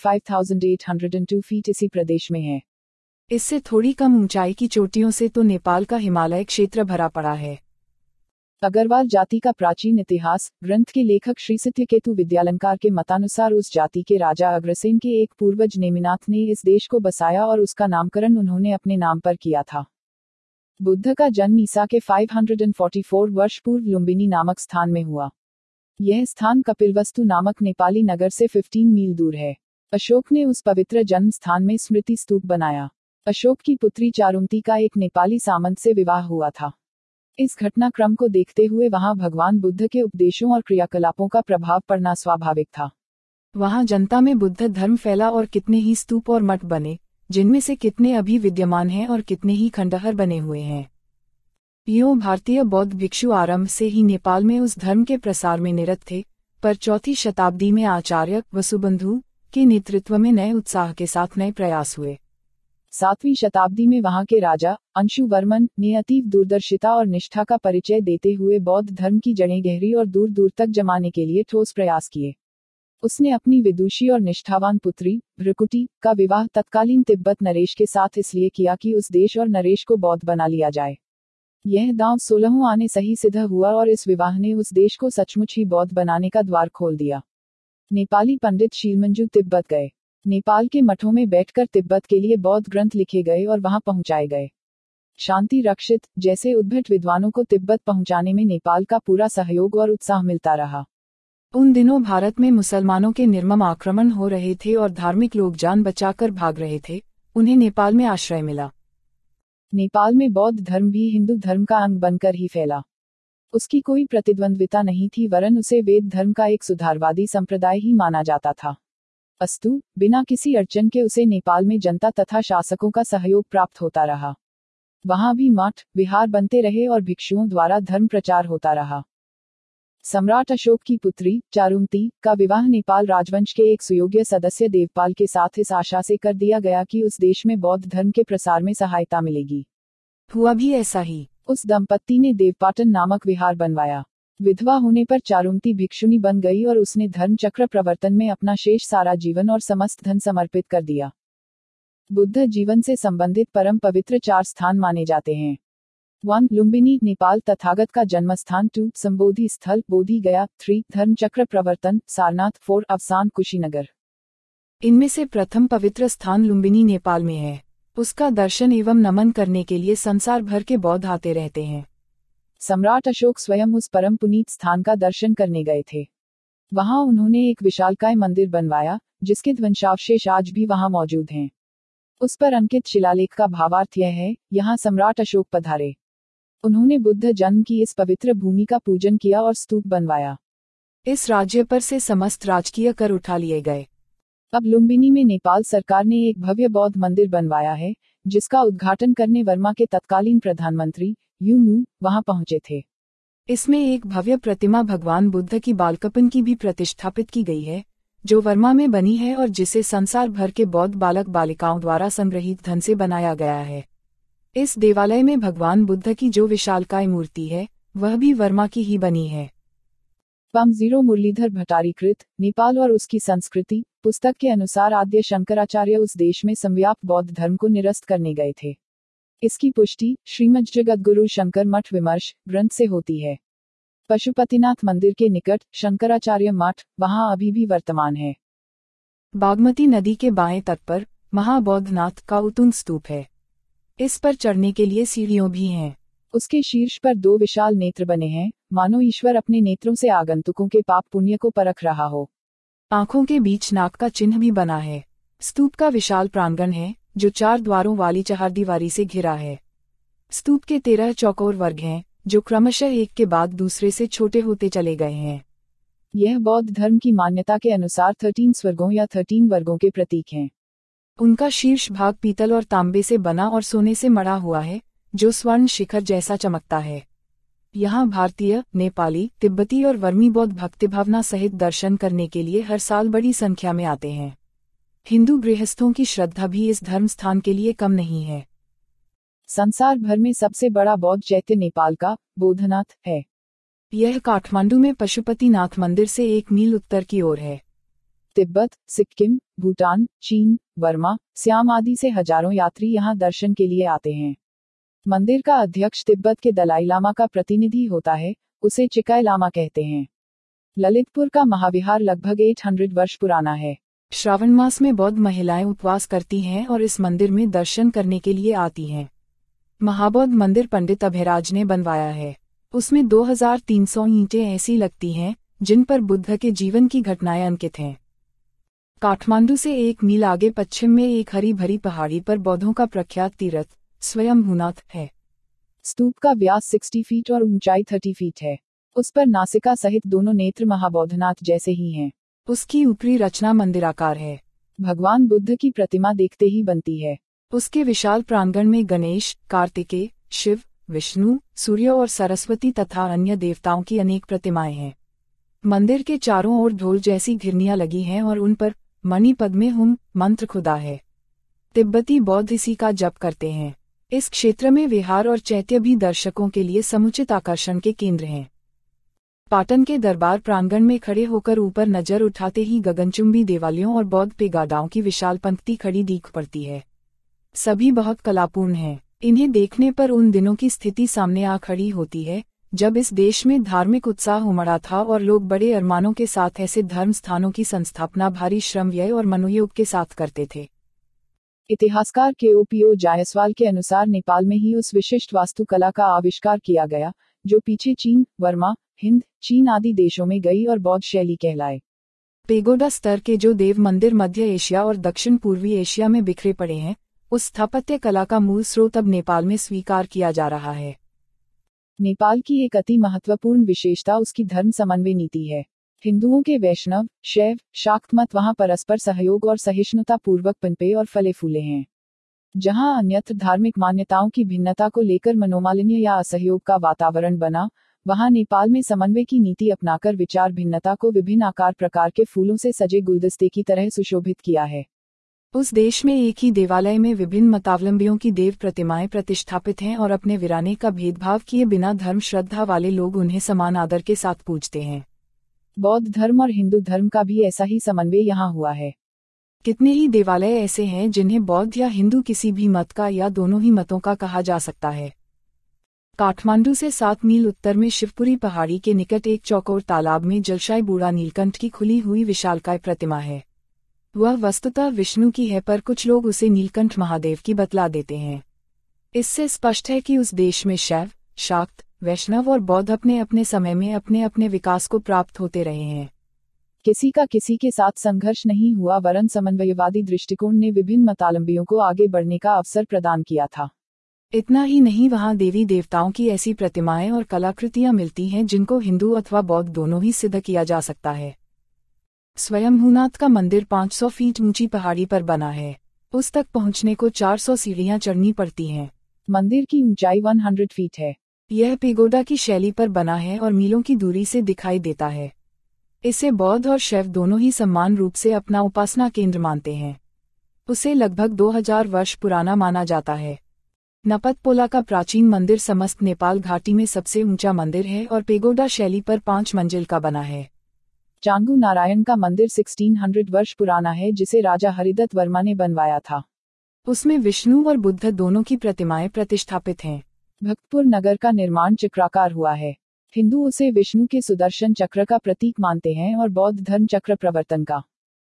25,802 feet इसी प्रदेश में है। इससे थोड़ी कम ऊंचाई की चोटियों से तो नेपाल का हिमालय क्षेत्र भरा पड़ा है। अग्रवाल जाति का प्राचीन इतिहास ग्रंथ के लेखक श्री सत्यकेतु विद्यालंकार के मतानुसार उस जाति के राजा अग्रसेन के एक पूर्वज नेमिनाथ ने इस देश को बसाया और उसका नामकरण उन्होंने अपने नाम पर किया था। बुद्ध का जन्म ईसा के 544 वर्ष पूर्व लुम्बिनी नामक स्थान में हुआ। यह स्थान कपिलवस्तु नामक नेपाली नगर से 15 मील दूर है। अशोक ने उस पवित्र जन्म स्थान में स्मृति स्तूप बनाया। अशोक की पुत्री चारुमती का एक नेपाली सामंत से विवाह हुआ था। इस घटनाक्रम को देखते हुए वहां भगवान बुद्ध के उपदेशों और क्रियाकलापों का प्रभाव पड़ना स्वाभाविक था। वहां जनता में बुद्ध धर्म फैला और कितने ही स्तूप और मठ बने, जिनमें से कितने अभी विद्यमान हैं और कितने ही खंडहर बने हुए हैं। यूं भारतीय बौद्ध भिक्षु आरंभ से ही नेपाल में उस धर्म के प्रसार में निरत थे, पर 4वीं शताब्दी में आचार्य वसुबंधु के नेतृत्व में नए उत्साह के साथ नए प्रयास हुए। 7वीं शताब्दी में वहां के राजा अंशुवर्मन ने अतीव दूरदर्शिता और निष्ठा का परिचय देते हुए बौद्ध धर्म की जड़ें गहरी और दूर दूर तक जमाने के लिए ठोस प्रयास किए। उसने अपनी विदुषी और निष्ठावान पुत्री भृकुटी का विवाह तत्कालीन तिब्बत नरेश के साथ इसलिए किया कि उस देश और नरेश को बौद्ध बना लिया जाए। यह दांव 16 आने सही सिद्ध हुआ और इस विवाह ने उस देश को सचमुच ही बौद्ध बनाने का द्वार खोल दिया। नेपाली पंडित शीलमंजू तिब्बत गए। नेपाल के मठों में बैठकर तिब्बत के लिए बौद्ध ग्रंथ लिखे गए और वहां पहुंचाए गए। शांति रक्षित जैसे उद्भट विद्वानों को तिब्बत पहुंचाने में नेपाल का पूरा सहयोग और उत्साह मिलता रहा। उन दिनों भारत में मुसलमानों के निर्मम आक्रमण हो रहे थे और धार्मिक लोग जान बचाकर भाग रहे थे। उन्हें नेपाल में आश्रय मिला। नेपाल में बौद्ध धर्म भी हिंदू धर्म का अंग बनकर ही फैला। उसकी कोई प्रतिद्वंद्विता नहीं थी, वरन उसे वेद धर्म का एक सुधारवादी संप्रदाय ही माना जाता था। अस्तु, बिना किसी अड़चन के उसे नेपाल में जनता तथा शासकों का सहयोग प्राप्त होता रहा। वहां भी मठ विहार बनते रहे और भिक्षुओं द्वारा धर्म प्रचार होता रहा। सम्राट अशोक की पुत्री चारुमती का विवाह नेपाल राजवंश के एक सुयोग्य सदस्य देवपाल के साथ इस आशा से कर दिया गया कि उस देश में बौद्ध धर्म के प्रसार में सहायता मिलेगी। हुआ भी ऐसा ही। उस दंपत्ति ने देवपाटन नामक विहार बनवाया। विधवा होने पर चारुमती भिक्षुणी बन गई और उसने धर्म चक्र प्रवर्तन में अपना शेष सारा जीवन और समस्त धन समर्पित कर दिया। बुद्ध जीवन से संबंधित परम पवित्र 4 स्थान माने जाते हैं। 1. लुम्बिनी नेपाल तथागत का जन्मस्थान। 2. संबोधि स्थल बोधि गया। 3. धर्मचक्र प्रवर्तन सारनाथ। 4. अवसान कुशीनगर। इनमें से प्रथम पवित्र स्थान लुम्बिनी नेपाल में है। उसका दर्शन एवं नमन करने के लिए संसार भर के बौद्ध आते रहते हैं। सम्राट अशोक स्वयं उस परम पुनीत स्थान का दर्शन करने गए थे। वहां उन्होंने एक विशालकाय मंदिर बनवाया, जिसके ध्वंसावशेष आज भी वहां मौजूद हैं। उस पर अंकित शिलालेख का भावार्थ यह है, यहाँ सम्राट अशोक पधारे। उन्होंने बुद्ध जन्म की इस पवित्र भूमि का पूजन किया और स्तूप बनवाया। इस राज्य पर से समस्त राजकीय कर उठा लिए गए। अब लुम्बिनी में नेपाल सरकार ने एक भव्य बौद्ध मंदिर बनवाया है, जिसका उद्घाटन करने वर्मा के तत्कालीन प्रधानमंत्री युनु वहां पहुंचे थे। इसमें एक भव्य प्रतिमा भगवान बुद्ध की बालकपन की भी प्रतिष्ठापित की गई है, जो वर्मा में बनी है और जिसे संसार भर के बौद्ध बालक बालिकाओं द्वारा संग्रहित धन से बनाया गया है। इस देवालय में भगवान बुद्ध की जो विशालकाय मूर्ति है, वह भी वर्मा की ही बनी है। पम 0 मुरलीधर भट्टारीकृत नेपाल और उसकी संस्कृति पुस्तक के अनुसार आद्य शंकराचार्य उस देश में संव्याप्त बौद्ध धर्म को निरस्त करने गए थे। इसकी पुष्टि श्रीमद् जगद्गुरु शंकर मठ विमर्श ग्रंथ से होती है। पशुपतिनाथ मंदिर के निकट शंकराचार्य मठ वहां अभी भी वर्तमान है। बागमती नदी के बाएं तट पर महाबौद्धनाथ का उतुंग स्तूप है। इस पर चढ़ने के लिए सीढ़ियों भी हैं। उसके शीर्ष पर 2 विशाल नेत्र बने हैं, मानो ईश्वर अपने नेत्रों से आगंतुकों के पाप पुण्य को परख रहा हो। आंखों के बीच नाक का चिन्ह भी बना है। स्तूप का विशाल प्रांगण है, जो 4 द्वारों वाली चहारदीवारी से घिरा है। स्तूप के 13 चौकोर वर्ग हैं, जो क्रमशः एक के बाद दूसरे से छोटे होते चले गए हैं। यह बौद्ध धर्म की मान्यता के अनुसार 13 स्वर्गों या 13 वर्गों के प्रतीक हैं। उनका शीर्ष भाग पीतल और तांबे से बना और सोने से मढ़ा हुआ है, जो स्वर्ण शिखर जैसा चमकता है। यहाँ भारतीय, नेपाली, तिब्बती और वर्मी बौद्ध भक्तिभावना सहित दर्शन करने के लिए हर साल बड़ी संख्या में आते हैं। हिंदू गृहस्थों की श्रद्धा भी इस धर्म स्थान के लिए कम नहीं है। संसार भर में सबसे बड़ा बौद्ध चैत्य नेपाल का बोधनाथ है। यह काठमांडू में पशुपतिनाथ मंदिर से 1 मील उत्तर की ओर है। तिब्बत, सिक्किम, भूटान, चीन, वर्मा, सियाम आदि से हजारों यात्री यहाँ दर्शन के लिए आते हैं। मंदिर का अध्यक्ष तिब्बत के दलाई लामा का प्रतिनिधि होता है, उसे चिकाय लामा कहते हैं। ललितपुर का महाविहार लगभग 800 वर्ष पुराना है। श्रावण मास में बौद्ध महिलाएं उपवास करती हैं और इस मंदिर में दर्शन करने के लिए आती हैं। महाबौद्ध मंदिर पंडित अभयराज ने बनवाया है। उसमें 2300 ईंटें ऐसी लगती हैं, जिन पर बुद्ध के जीवन की घटनाएं अंकित हैं। काठमांडू से 1 मील आगे पश्चिम में एक हरी भरी पहाड़ी पर बौद्धों का प्रख्यात तीर्थ स्वयंभूनाथ है। स्तूप का व्यास 60 फीट और ऊंचाई 30 फीट है। उस पर नासिका सहित दोनों नेत्र महाबौद्धनाथ जैसे ही हैं। उसकी ऊपरी रचना मंदिराकार है। भगवान बुद्ध की प्रतिमा देखते ही बनती है। उसके विशाल प्रांगण में गणेश, कार्तिकेय, शिव, विष्णु, सूर्य और सरस्वती तथा अन्य देवताओं की अनेक प्रतिमाएं हैं। मंदिर के चारों ओर ढोल जैसी घिरनियां लगी हैं और उन पर मणिपद में हुम मंत्र खुदा है। तिब्बती बौद्ध इसी का जप करते हैं। इस क्षेत्र में विहार और चैत्य भी दर्शकों के लिए समुचित आकर्षण के केंद्र हैं। पाटन के दरबार प्रांगण में खड़े होकर ऊपर नजर उठाते ही गगनचुंबी देवालयों और बौद्ध पेगाडाओं की विशाल पंक्ति खड़ी दिख पड़ती है। सभी बहुत कलापूर्ण हैं। इन्हें देखने पर उन दिनों की स्थिति सामने आ खड़ी होती है, जब इस देश में धार्मिक उत्साह उमड़ा था और लोग बड़े अरमानों के साथ ऐसे धर्म स्थानों की संस्थापना भारी श्रम व्यय और मनोयोग के साथ करते थे। इतिहासकार केओपीओ जायसवाल के अनुसार नेपाल में ही उस विशिष्ट वास्तुकला का आविष्कार किया गया, जो पीछे चीन, वर्मा, हिंद, चीन आदि देशों में गई और बौद्ध शैली कहलाए। पेगोडा स्तर के जो देव मंदिर मध्य एशिया और दक्षिण पूर्वी एशिया में बिखरे पड़े हैं, उस स्थापत्य कला का मूल स्रोत अब नेपाल में स्वीकार किया जा रहा है। नेपाल की एक अति महत्वपूर्ण विशेषता उसकी धर्म समन्वय नीति है। हिंदुओं के वैष्णव, शैव, शाक्त मत वहां परस्पर सहयोग और सहिष्णुता पूर्वक पनपे और फले फूले हैं। जहां अन्यत्र धार्मिक मान्यताओं की भिन्नता को लेकर मनोमालिन्य या असहयोग का वातावरण बना, वहां नेपाल में समन्वय की नीति अपनाकर विचार भिन्नता को विभिन्न आकार प्रकार के फूलों से सजे गुलदस्ते की तरह सुशोभित किया है। उस देश में एक ही देवालय में विभिन्न मतावलंबियों की देव प्रतिमाएं प्रतिष्ठापित हैं और अपने वीराने का भेदभाव किए बिना धर्म श्रद्धा वाले लोग उन्हें समान आदर के साथ पूजते हैं। बौद्ध धर्म और हिंदू धर्म का भी ऐसा ही समन्वय यहाँ हुआ है। कितने ही देवालय ऐसे हैं जिन्हें बौद्ध या हिंदू किसी भी मत का या दोनों ही मतों का कहा जा सकता है। काठमांडू से 7 मील उत्तर में शिवपुरी पहाड़ी के निकट एक चौकोर तालाब में जलशाय बूढ़ा नीलकंठ की खुली हुई विशालकाय प्रतिमा है। वह वस्तुतः विष्णु की है, पर कुछ लोग उसे नीलकंठ महादेव की बतला देते हैं। इससे स्पष्ट है कि उस देश में शैव, शाक्त, वैष्णव और बौद्ध अपने अपने समय में अपने अपने विकास को प्राप्त होते रहे हैं। किसी का किसी के साथ संघर्ष नहीं हुआ, वरन समन्वयवादी दृष्टिकोण ने विभिन्न मतालंबियों को आगे बढ़ने का अवसर प्रदान किया था। इतना ही नहीं, वहाँ देवी देवताओं की ऐसी प्रतिमाएं और कलाकृतियां मिलती हैं जिनको हिंदू अथवा बौद्ध दोनों ही सिद्ध किया जा सकता है। स्वयंभूनाथ का मंदिर 500 फीट ऊंची पहाड़ी पर बना है। उस तक पहुंचने को 400 सीढ़ियां चढ़नी पड़ती हैं। मंदिर की ऊंचाई 100 फीट है। यह पेगोडा की शैली पर बना है और मीलों की दूरी से दिखाई देता है। इसे बौद्ध और शैव दोनों ही समान रूप से अपना उपासना केंद्र मानते हैं। उसे लगभग 2000 वर्ष पुराना माना जाता है। नपतपोला का प्राचीन मंदिर समस्त नेपाल घाटी में सबसे ऊंचा मंदिर है और पेगोडा शैली पर 5 मंजिल का बना है। चांगू नारायण का मंदिर 1600 वर्ष पुराना है, जिसे राजा हरिदत्त वर्मा ने बनवाया था। उसमें विष्णु और बुद्ध दोनों की प्रतिमाएं प्रतिष्ठापित हैं। भक्तपुर नगर का निर्माण चक्राकार हुआ है। हिंदू उसे विष्णु के सुदर्शन चक्र का प्रतीक मानते हैं और बौद्ध धर्म चक्र प्रवर्तन का।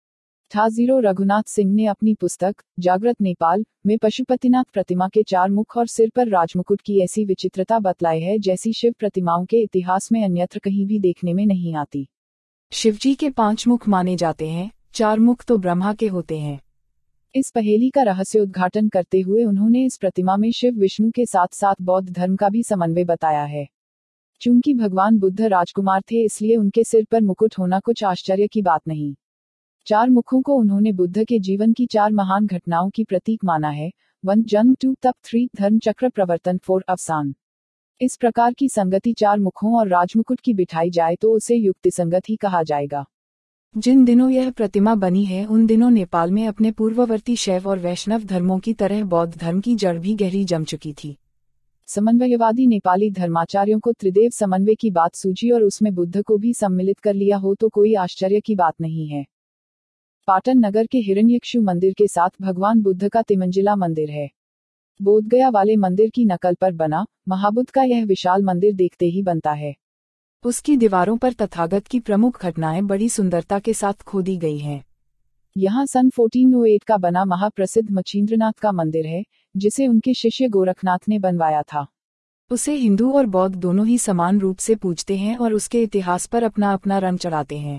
था। रघुनाथ सिंह ने अपनी पुस्तक जागृत नेपाल में पशुपतिनाथ प्रतिमा के 4 मुख और सिर पर राजमुकुट की ऐसी विचित्रता बतलाई है जैसी शिव प्रतिमाओं के इतिहास में अन्यत्र कहीं भी देखने में नहीं आती। शिवजी के 5 मुख माने जाते हैं, 4 मुख तो ब्रह्मा के होते हैं। इस पहेली का रहस्योद्घाटन करते हुए उन्होंने इस प्रतिमा में शिव विष्णु के साथ साथ बौद्ध धर्म का भी समन्वय बताया है। चूंकि भगवान बुद्ध राजकुमार थे, इसलिए उनके सिर पर मुकुट होना कुछ आश्चर्य की बात नहीं। 4 मुखों को उन्होंने बुद्ध के जीवन की 4 महान घटनाओं की प्रतीक माना है। 1 जन्म, 2 तप, 3 धर्म चक्र प्रवर्तन, 4 अवसान। इस प्रकार की संगति 4 मुखों और राजमुकुट की बिठाई जाए तो उसे युक्तिसंगत ही कहा जाएगा। जिन दिनों यह प्रतिमा बनी है उन दिनों नेपाल में अपने पूर्ववर्ती शैव और वैष्णव धर्मों की तरह बौद्ध धर्म की जड़ भी गहरी जम चुकी थी। समन्वयवादी नेपाली धर्माचार्यों को त्रिदेव समन्वय की बात सूझी और उसमें बुद्ध को भी सम्मिलित कर लिया हो तो कोई आश्चर्य की बात नहीं है। पाटन नगर के हिरण्यकशु मंदिर के साथ भगवान बुद्ध का तिमंजिला मंदिर है। बोधगया वाले मंदिर की नकल पर बना महाबुद्ध का यह विशाल मंदिर देखते ही बनता है। उसकी दीवारों पर तथागत की प्रमुख घटनाएं बड़ी सुंदरता के साथ खोदी गई हैं। यहाँ सन 1408 का बना महाप्रसिद्ध मच्छिंद्रनाथ का मंदिर है, जिसे उनके शिष्य गोरखनाथ ने बनवाया था। उसे हिंदू और बौद्ध दोनों ही समान रूप से पूजते हैं और उसके इतिहास पर अपना अपना रंग चढ़ाते हैं।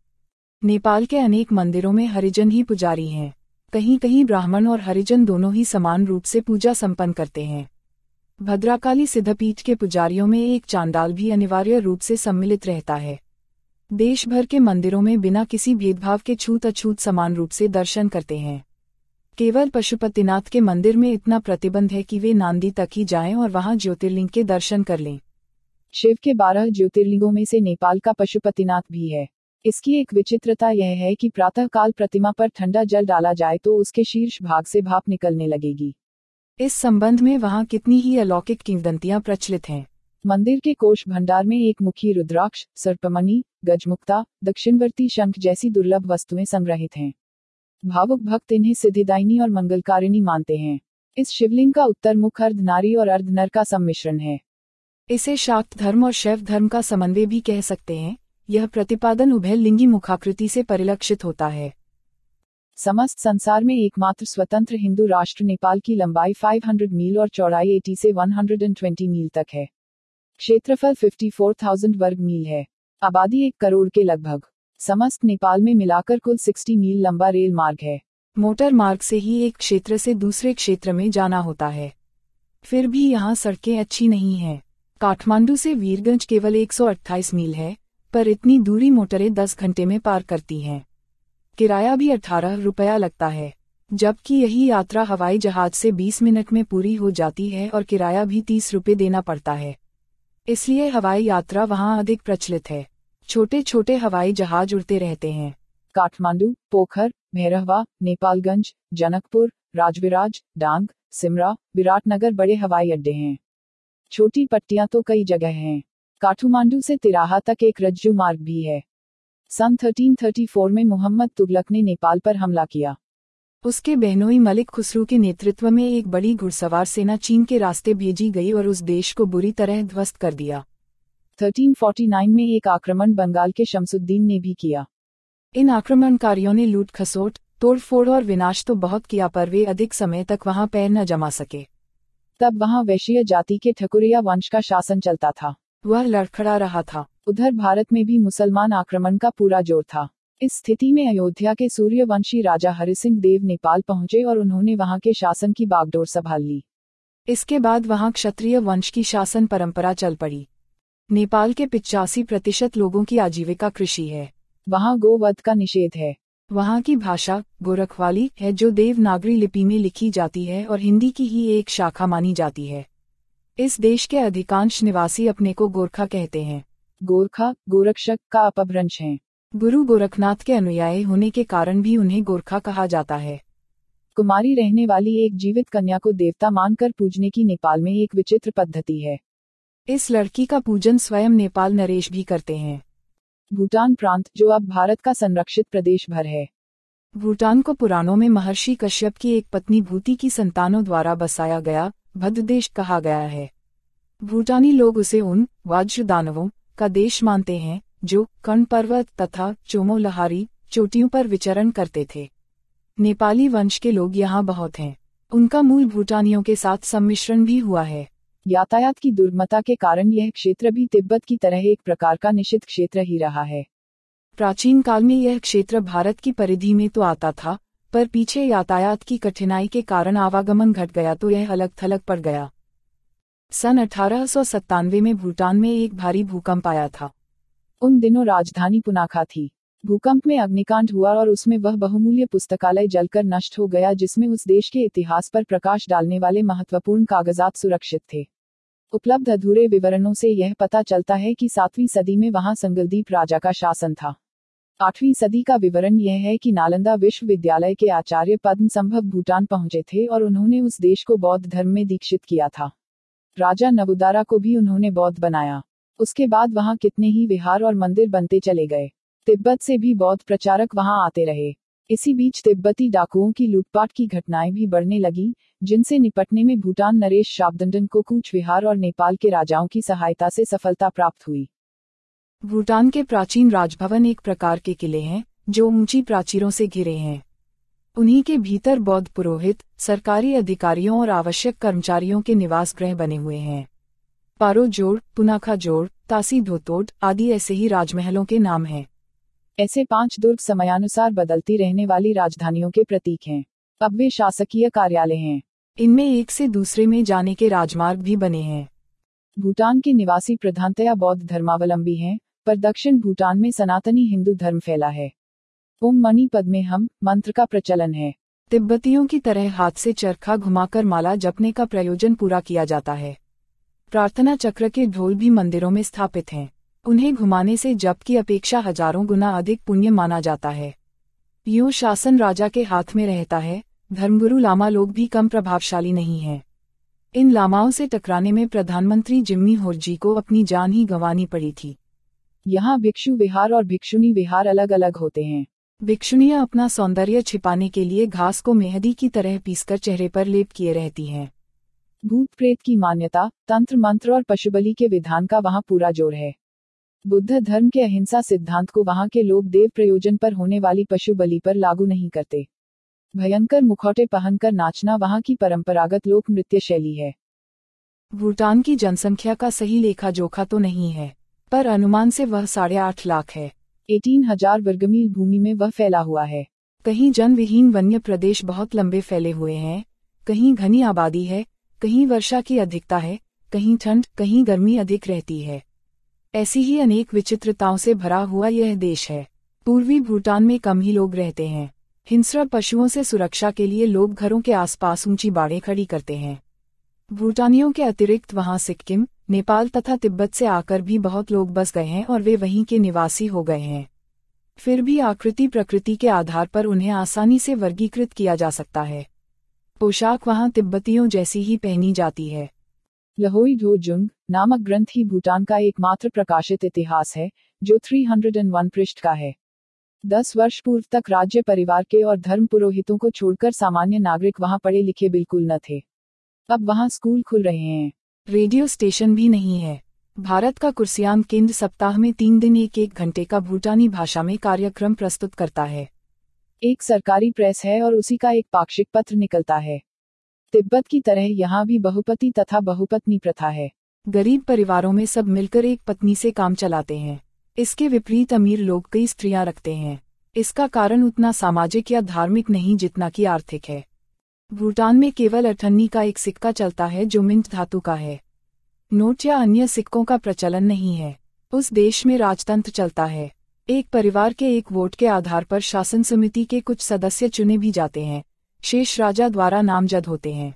नेपाल के अनेक मंदिरों में हरिजन ही पुजारी हैं। कहीं कहीं ब्राह्मण और हरिजन दोनों ही समान रूप से पूजा संपन्न करते हैं। भद्राकाली सिद्धपीठ के पुजारियों में एक चांडाल भी अनिवार्य रूप से सम्मिलित रहता है। देश भर के मंदिरों में बिना किसी भेदभाव के छूत अछूत समान रूप से दर्शन करते हैं। केवल पशुपतिनाथ के मंदिर में इतना प्रतिबंध है कि वे नांदी तक ही जाएं और वहां ज्योतिर्लिंग के दर्शन कर लें। शिव के 12 ज्योतिर्लिंगों में से नेपाल का पशुपतिनाथ भी है। इसकी एक विचित्रता यह है कि प्रातःकाल प्रतिमा पर ठंडा जल डाला जाए तो उसके शीर्ष भाग से भाप निकलने लगेगी। इस संबंध में वहां कितनी ही अलौकिक किंवदंतियां प्रचलित हैं। मंदिर के कोष भंडार में एक मुखी रुद्राक्ष, सर्पमणि, गजमुक्ता, दक्षिणवर्ती शंख जैसी दुर्लभ वस्तुएं संग्रहित हैं। भावुक भक्त इन्हें सिद्धिदायिनी और मंगलकारिणी मानते हैं। इस शिवलिंग का उत्तर मुख अर्ध नारी और अर्ध नर का सम्मिश्रण है। इसे शाक्त धर्म और शैव धर्म का समन्वय भी कह सकते हैं। यह प्रतिपादन उभय लिंगी मुखाकृति से परिलक्षित होता है। समस्त संसार में एकमात्र स्वतंत्र हिंदू राष्ट्र नेपाल की लंबाई 500 मील और चौड़ाई 80 से 120 मील तक है। क्षेत्रफल 54,000 वर्ग मील है। आबादी 1 करोड़ के लगभग। समस्त नेपाल में मिलाकर कुल 60 मील लंबा रेल मार्ग है। मोटर मार्ग से ही एक क्षेत्र से दूसरे क्षेत्र में जाना होता है। फिर भी यहाँ सड़कें अच्छी नहीं हैं। काठमांडू से वीरगंज केवल 128 मील है, पर इतनी दूरी मोटरें 10 घंटे में पार करती हैं। किराया भी 18 रुपया लगता है, जबकि यही यात्रा हवाई जहाज से 20 मिनट में पूरी हो जाती है और किराया भी 30 रुपये देना पड़ता है। इसलिए हवाई यात्रा वहां अधिक प्रचलित है। छोटे छोटे हवाई जहाज उड़ते रहते हैं। काठमांडू, पोखर, भैरहवा, नेपालगंज, जनकपुर, राजविराज, डांग, सिमरा, विराटनगर बड़े हवाई अड्डे हैं। छोटी पट्टियां तो कई जगह हैं। काठमांडू से तिराहा तक एक रज्जू मार्ग भी है। सन 1334 में मोहम्मद तुगलक ने नेपाल पर हमला किया। उसके बहनोई मलिक खुसरू के नेतृत्व में एक बड़ी घुड़सवार सेना चीन के रास्ते भेजी गई और उस देश को बुरी तरह ध्वस्त कर दिया। 1349 में एक आक्रमण बंगाल के शमसुद्दीन ने भी किया। इन आक्रमणकारियों ने लूट खसोट, तोड़फोड़ और विनाश तो बहुत किया, पर वे अधिक समय तक वहां पैर न जमा सके। तब वहां वैश्य जाति के ठकुरिया वंश का शासन चलता था। वह लड़खड़ा रहा था। उधर भारत में भी मुसलमान आक्रमण का पूरा जोर था। इस स्थिति में अयोध्या के सूर्यवंशी राजा हरिसिंह देव नेपाल पहुंचे और उन्होंने वहां के शासन की बागडोर संभाल ली। इसके बाद वहां क्षत्रिय वंश की शासन परंपरा चल पड़ी। नेपाल के 85% लोगों की आजीविका कृषि है। वहां गोवध का निषेध है। वहां की भाषा गोरखवाली है, जो देवनागरी लिपि में लिखी जाती है और हिंदी की ही एक शाखा मानी जाती है। इस देश के अधिकांश निवासी अपने को गोरखा कहते हैं। गोरखा गोरक्षक का अपभ्रंश है। गुरु गोरखनाथ के अनुयायी होने के कारण भी उन्हें गोरखा कहा जाता है। कुमारी रहने वाली एक जीवित कन्या को देवता मानकर पूजने की नेपाल में एक विचित्र पद्धति है। इस लड़की का पूजन स्वयं नेपाल नरेश भी करते हैं। भूटान प्रांत, जो अब भारत का संरक्षित प्रदेश भर है। भूटान को पुराणों में महर्षि कश्यप की एक पत्नी भूति की संतानों द्वारा बसाया गया भद्र देश कहा गया है। भूटानी लोग उसे उन वज्र दानवों का देश मानते हैं जो कर्ण पर्वत तथा चोमो लहारी चोटियों पर विचरण करते थे। नेपाली वंश के लोग यहाँ बहुत हैं। उनका मूल भूटानियों के साथ सम्मिश्रण भी हुआ है। यातायात की दुर्गमता के कारण यह क्षेत्र भी तिब्बत की तरह एक प्रकार का निषिद्ध क्षेत्र ही रहा है। प्राचीन काल में यह क्षेत्र भारत की परिधि में तो आता था, पर पीछे यातायात की कठिनाई के कारण आवागमन घट गया तो यह अलग थलग पड़ गया। सन 1897 में भूटान में एक भारी भूकंप आया था। उन दिनों राजधानी पुनाखा थी। भूकंप में अग्निकांड हुआ और उसमें वह बहुमूल्य पुस्तकालय जलकर नष्ट हो गया जिसमें उस देश के इतिहास पर प्रकाश डालने वाले महत्वपूर्ण कागजात सुरक्षित थे। उपलब्ध अधूरे विवरणों से यह पता चलता है कि 7वीं सदी में वहां संगलदीप राजा का शासन था। 8वीं सदी का विवरण यह है कि नालंदा विश्वविद्यालय के आचार्य पद्म संभव भूटान पहुंचे थे और उन्होंने उस देश को बौद्ध धर्म में दीक्षित किया था। राजा नबुदारा को भी उन्होंने बौद्ध बनाया। उसके बाद वहां कितने ही विहार और मंदिर बनते चले गए। तिब्बत से भी बौद्ध प्रचारक वहां आते रहे। इसी बीच तिब्बती डाकुओं की लूटपाट की घटनाएं भी बढ़ने लगी, जिनसे निपटने में भूटान नरेश शाब्दंडन को कूच विहार और नेपाल के राजाओं की सहायता से सफलता प्राप्त हुई। भूटान के प्राचीन राजभवन एक प्रकार के किले हैं जो ऊंची प्राचीरों से घिरे हैं। उन्हीं के भीतर बौद्ध पुरोहित, सरकारी अधिकारियों और आवश्यक कर्मचारियों के निवास गृह बने हुए हैं। पारो जोड़, पुनाखा जोड़, तासी धोतोट आदि ऐसे ही राजमहलों के नाम हैं। ऐसे 5 दुर्ग समयानुसार बदलती रहने वाली राजधानियों के प्रतीक हैं। अब वे शासकीय कार्यालय हैं। इनमें एक से दूसरे में जाने के राजमार्ग भी बने हैं। भूटान के निवासी प्रधानतया बौद्ध धर्मावलंबी हैं, पर दक्षिण भूटान में सनातनी हिंदू धर्म फैला है। ओम मणि पद्मे हम मंत्र का प्रचलन है। तिब्बतियों की तरह हाथ से चरखा घुमाकर माला जपने का प्रयोजन पूरा किया जाता है। प्रार्थना चक्र के ढोल भी मंदिरों में स्थापित हैं। उन्हें घुमाने से जप की अपेक्षा हजारों गुना अधिक पुण्य माना जाता है। यूं शासन राजा के हाथ में रहता है। धर्मगुरु लामा लोग भी कम प्रभावशाली नहीं हैं। इन लामाओं से टकराने में प्रधानमंत्री जिम्मी होर्जी को अपनी जान ही गंवानी पड़ी थी। यहाँ भिक्षु विहार और भिक्षुणी विहार अलग अलग होते हैं। भिक्षुणियां अपना सौंदर्य छिपाने के लिए घास को मेहंदी की तरह पीसकर चेहरे पर लेप किए रहती हैं। भूत प्रेत की मान्यता, तंत्र मंत्र और पशुबलि के विधान का वहाँ पूरा जोर है। बुद्ध धर्म के अहिंसा सिद्धांत को वहाँ के लोग देव प्रयोजन पर होने वाली पशु बलि पर लागू नहीं करते। भयंकर मुखौटे पहनकर नाचना वहाँ की परंपरागत लोक नृत्य शैली है। भूटान की जनसंख्या का सही लेखा जोखा तो नहीं है, पर अनुमान से वह 8.5 लाख है। 18,000 वर्गमील भूमि में वह फैला हुआ है। कहीं जनविहीन वन्य प्रदेश बहुत लंबे फैले हुए हैं, कहीं घनी आबादी है, कहीं वर्षा की अधिकता है, कहीं ठंड, कहीं गर्मी अधिक रहती है। ऐसी ही अनेक विचित्रताओं से भरा हुआ यह देश है। पूर्वी भूटान में कम ही लोग रहते हैं। हिंस्र पशुओं से सुरक्षा के लिए लोग घरों के आसपास ऊंची बाड़ें खड़ी करते हैं। भूटानियों के अतिरिक्त वहां सिक्किम, नेपाल तथा तिब्बत से आकर भी बहुत लोग बस गए हैं और वे वहीं के निवासी हो गए हैं। फिर भी आकृति प्रकृति के आधार पर उन्हें आसानी से वर्गीकृत किया जा सकता है। पोशाक वहां तिब्बतियों जैसी ही पहनी जाती है। लहोई ढोजुंग नामक ग्रंथ ही भूटान का एकमात्र प्रकाशित इतिहास है, जो 301 पृष्ठ का है। 10 वर्ष पूर्व तक राज्य परिवार के और धर्म पुरोहितों को छोड़कर सामान्य नागरिक वहां पढ़े लिखे बिल्कुल न थे। अब वहां स्कूल खुल रहे हैं। रेडियो स्टेशन भी नहीं है। भारत का कुर्सियाम केंद्र सप्ताह में 3 दिन 1-1 घंटे का भूटानी भाषा में कार्यक्रम प्रस्तुत करता है। एक सरकारी प्रेस है और उसी का एक पाक्षिक पत्र निकलता है। तिब्बत की तरह यहाँ भी बहुपति तथा बहुपत्नी प्रथा है। गरीब परिवारों में सब मिलकर एक पत्नी से काम चलाते हैं। इसके विपरीत अमीर लोग कई स्त्रियां रखते हैं। इसका कारण उतना सामाजिक या धार्मिक नहीं जितना कि आर्थिक है। भूटान में केवल 98 का एक सिक्का चलता है जो मिंट धातु का है। नोट या अन्य सिक्कों का प्रचलन नहीं है। उस देश में राजतंत्र चलता है। एक परिवार के एक वोट के आधार पर शासन समिति के कुछ सदस्य चुने भी जाते हैं। शेष राजा द्वारा नामजद होते हैं।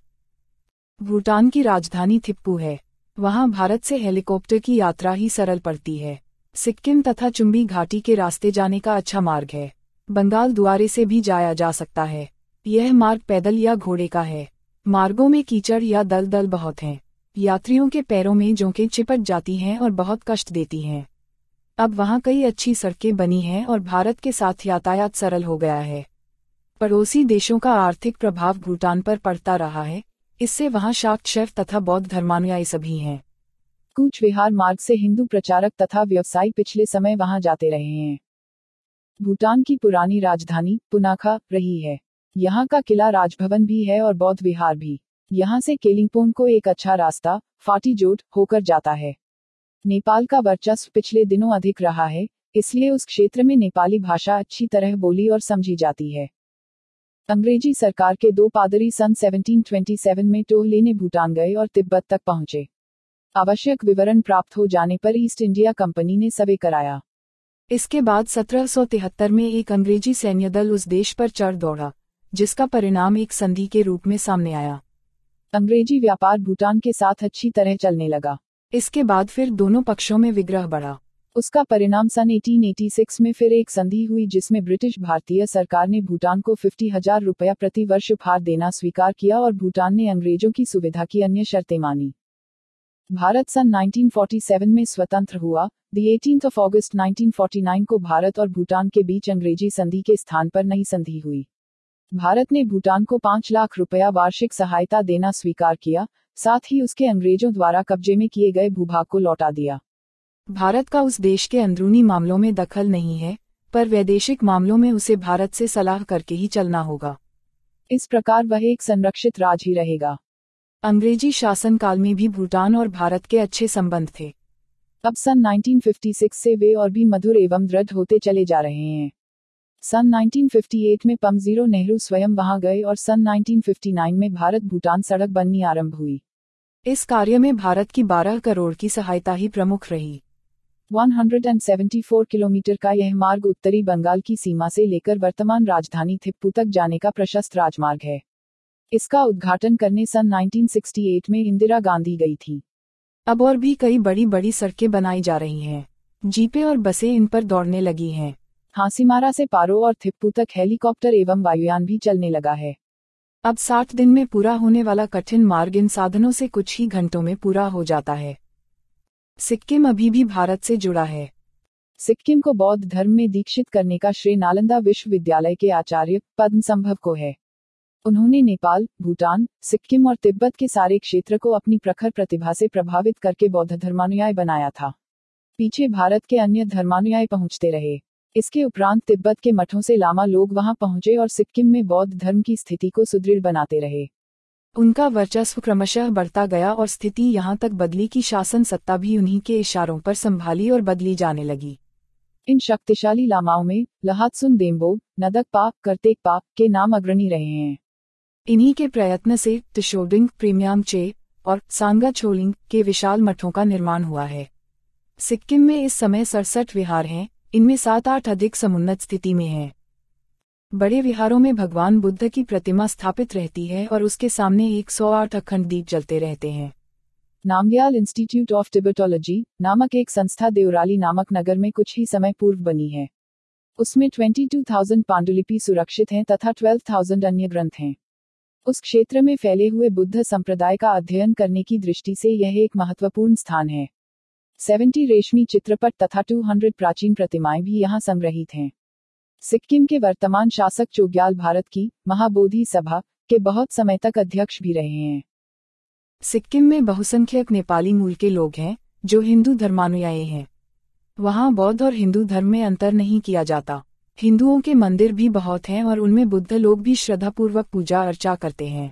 भूटान की राजधानी थिम्पू है। वहां भारत से हेलीकॉप्टर की यात्रा ही सरल पड़ती है। सिक्किम तथा चुम्बी घाटी के रास्ते जाने का अच्छा मार्ग है। बंगाल द्वारे से भी जाया जा सकता है। यह मार्ग पैदल या घोड़े का है। मार्गों में कीचड़ या दलदल बहुत हैं। यात्रियों के पैरों में जोंकें चिपट जाती हैं और बहुत कष्ट देती हैं। अब वहां कई अच्छी सड़कें बनी हैं और भारत के साथ यातायात सरल हो गया है। पड़ोसी देशों का आर्थिक प्रभाव भूटान पर पड़ता रहा है। इससे वहां शाक्त शैव तथा बौद्ध धर्मानुयायी सभी हैं। कूच विहार मार्ग से हिंदू प्रचारक तथा व्यवसायी पिछले समय वहां जाते रहे हैं। भूटान की पुरानी राजधानी पुनाखा रही है। यहाँ का किला राजभवन भी है और बौद्ध विहार भी। यहाँ से केलिंगपोंग को एक अच्छा रास्ता फाटीजोट होकर जाता है। नेपाल का वर्चस्व पिछले दिनों अधिक रहा है, इसलिए उस क्षेत्र में नेपाली भाषा अच्छी तरह बोली और समझी जाती है। अंग्रेजी सरकार के 2 पादरी सन 1727 में टोह लेने भूटान गए और तिब्बत तक पहुंचे। आवश्यक विवरण प्राप्त हो जाने पर ईस्ट इंडिया कंपनी ने सर्वे कराया। इसके बाद 1773 में एक अंग्रेजी सैन्य दल उस देश पर चढ़ दौड़ा, जिसका परिणाम एक संधि के रूप में सामने आया। अंग्रेजी व्यापार भूटान के साथ अच्छी तरह चलने लगा। इसके बाद फिर दोनों पक्षों में विग्रह बढ़ा। उसका परिणाम सन 1886 में फिर एक संधि हुई जिसमें ब्रिटिश भारतीय सरकार ने भूटान को 50,000 रुपया प्रति वर्ष उपहार देना स्वीकार किया और भूटान ने अंग्रेजों की सुविधा की अन्य शर्तें मानी। भारत सन 1947 में स्वतंत्र हुआ। 18 अगस्त 1949 को भारत और भूटान के बीच अंग्रेजी संधि के स्थान पर नई संधि हुई। भारत ने भूटान को 5 लाख रुपया वार्षिक सहायता देना स्वीकार किया, साथ ही उसके अंग्रेजों द्वारा कब्जे में किए गए भूभाग को लौटा दिया। भारत का उस देश के अंदरूनी मामलों में दखल नहीं है, पर वैदेशिक मामलों में उसे भारत से सलाह करके ही चलना होगा। इस प्रकार वह एक संरक्षित राज्य ही रहेगा। अंग्रेजी शासनकाल में भी भूटान और भारत के अच्छे संबंध थे। अब सन 1956 से वे और भी मधुर एवं दृढ़ होते चले जा रहे हैं। सन 1958 में पम0 नेहरू स्वयं वहां गए और सन 1959 में भारत भूटान सड़क बननी आरंभ हुई। इस कार्य में भारत की 12 करोड़ की सहायता ही प्रमुख रही। 174 किलोमीटर का यह मार्ग उत्तरी बंगाल की सीमा से लेकर वर्तमान राजधानी थिम्पू तक जाने का प्रशस्त राजमार्ग है। इसका उद्घाटन करने सन 1968 में इंदिरा गांधी गई थी। अब और भी कई बड़ी बड़ी सड़कें बनाई जा रही हैं। जीपें और बसें इन पर दौड़ने लगी हैं। हासीमारा से पारो और थिम्पू तक हेलीकॉप्टर एवं वायुयान भी चलने लगा है। अब 60 दिन में पूरा होने वाला कठिन मार्ग इन साधनों से कुछ ही घंटों में पूरा हो जाता है। सिक्किम अभी भी भारत से जुड़ा है। सिक्किम को बौद्ध धर्म में दीक्षित करने का श्रेय नालंदा विश्वविद्यालय के आचार्य पद्मसंभव को है। उन्होंने नेपाल, भूटान, सिक्किम और तिब्बत के सारे क्षेत्र को अपनी प्रखर प्रतिभा से प्रभावित करके बौद्ध धर्मानुयायी बनाया था। पीछे भारत के अन्य धर्मानुयायी पहुंचते रहे। इसके उपरांत तिब्बत के मठों से लामा लोग वहां पहुंचे और सिक्किम में बौद्ध धर्म की स्थिति को सुदृढ़ बनाते रहे। उनका वर्चस्व क्रमशः बढ़ता गया और स्थिति यहां तक बदली कि शासन सत्ता भी उन्हीं के इशारों पर संभाली और बदली जाने लगी। इन शक्तिशाली लामाओं में लहात्सुन देम्बो, नदकपा, कर्तेकपा के नाम अग्रणी रहे हैं। इन्हीं के प्रयत्न से त्शोडिंग, प्रीम्यांगचे और सांगा छोलिंग के विशाल मठों का निर्माण हुआ है। सिक्किम में इस समय 67 विहार हैं, इनमें 7-8 अधिक समुन्नत स्थिति में हैं। बड़े विहारों में भगवान बुद्ध की प्रतिमा स्थापित रहती है और उसके सामने 108 अखंड दीप जलते रहते हैं। नामग्याल इंस्टीट्यूट ऑफ टिबेटोलॉजी नामक एक संस्था देवराली नामक नगर में कुछ ही समय पूर्व बनी है। उसमें 22,000 पांडुलिपि सुरक्षित हैं तथा 12,000 अन्य ग्रंथ हैं। उस क्षेत्र में फैले हुए बुद्ध संप्रदाय का अध्ययन करने की दृष्टि से यह एक महत्वपूर्ण स्थान है। 70 रेशमी चित्रपट तथा 200 प्राचीन प्रतिमाएं भी यहाँ संग्रहित हैं। सिक्किम के वर्तमान शासक चोग्याल भारत की महाबोधि सभा के बहुत समय तक अध्यक्ष भी रहे हैं। सिक्किम में बहुसंख्यक नेपाली मूल के लोग हैं जो हिंदू धर्मानुयायी हैं। वहाँ बौद्ध और हिंदू धर्म में अंतर नहीं किया जाता। हिंदुओं के मंदिर भी बहुत हैं और उनमें बुद्ध लोग भी श्रद्धापूर्वक पूजा अर्चा करते हैं।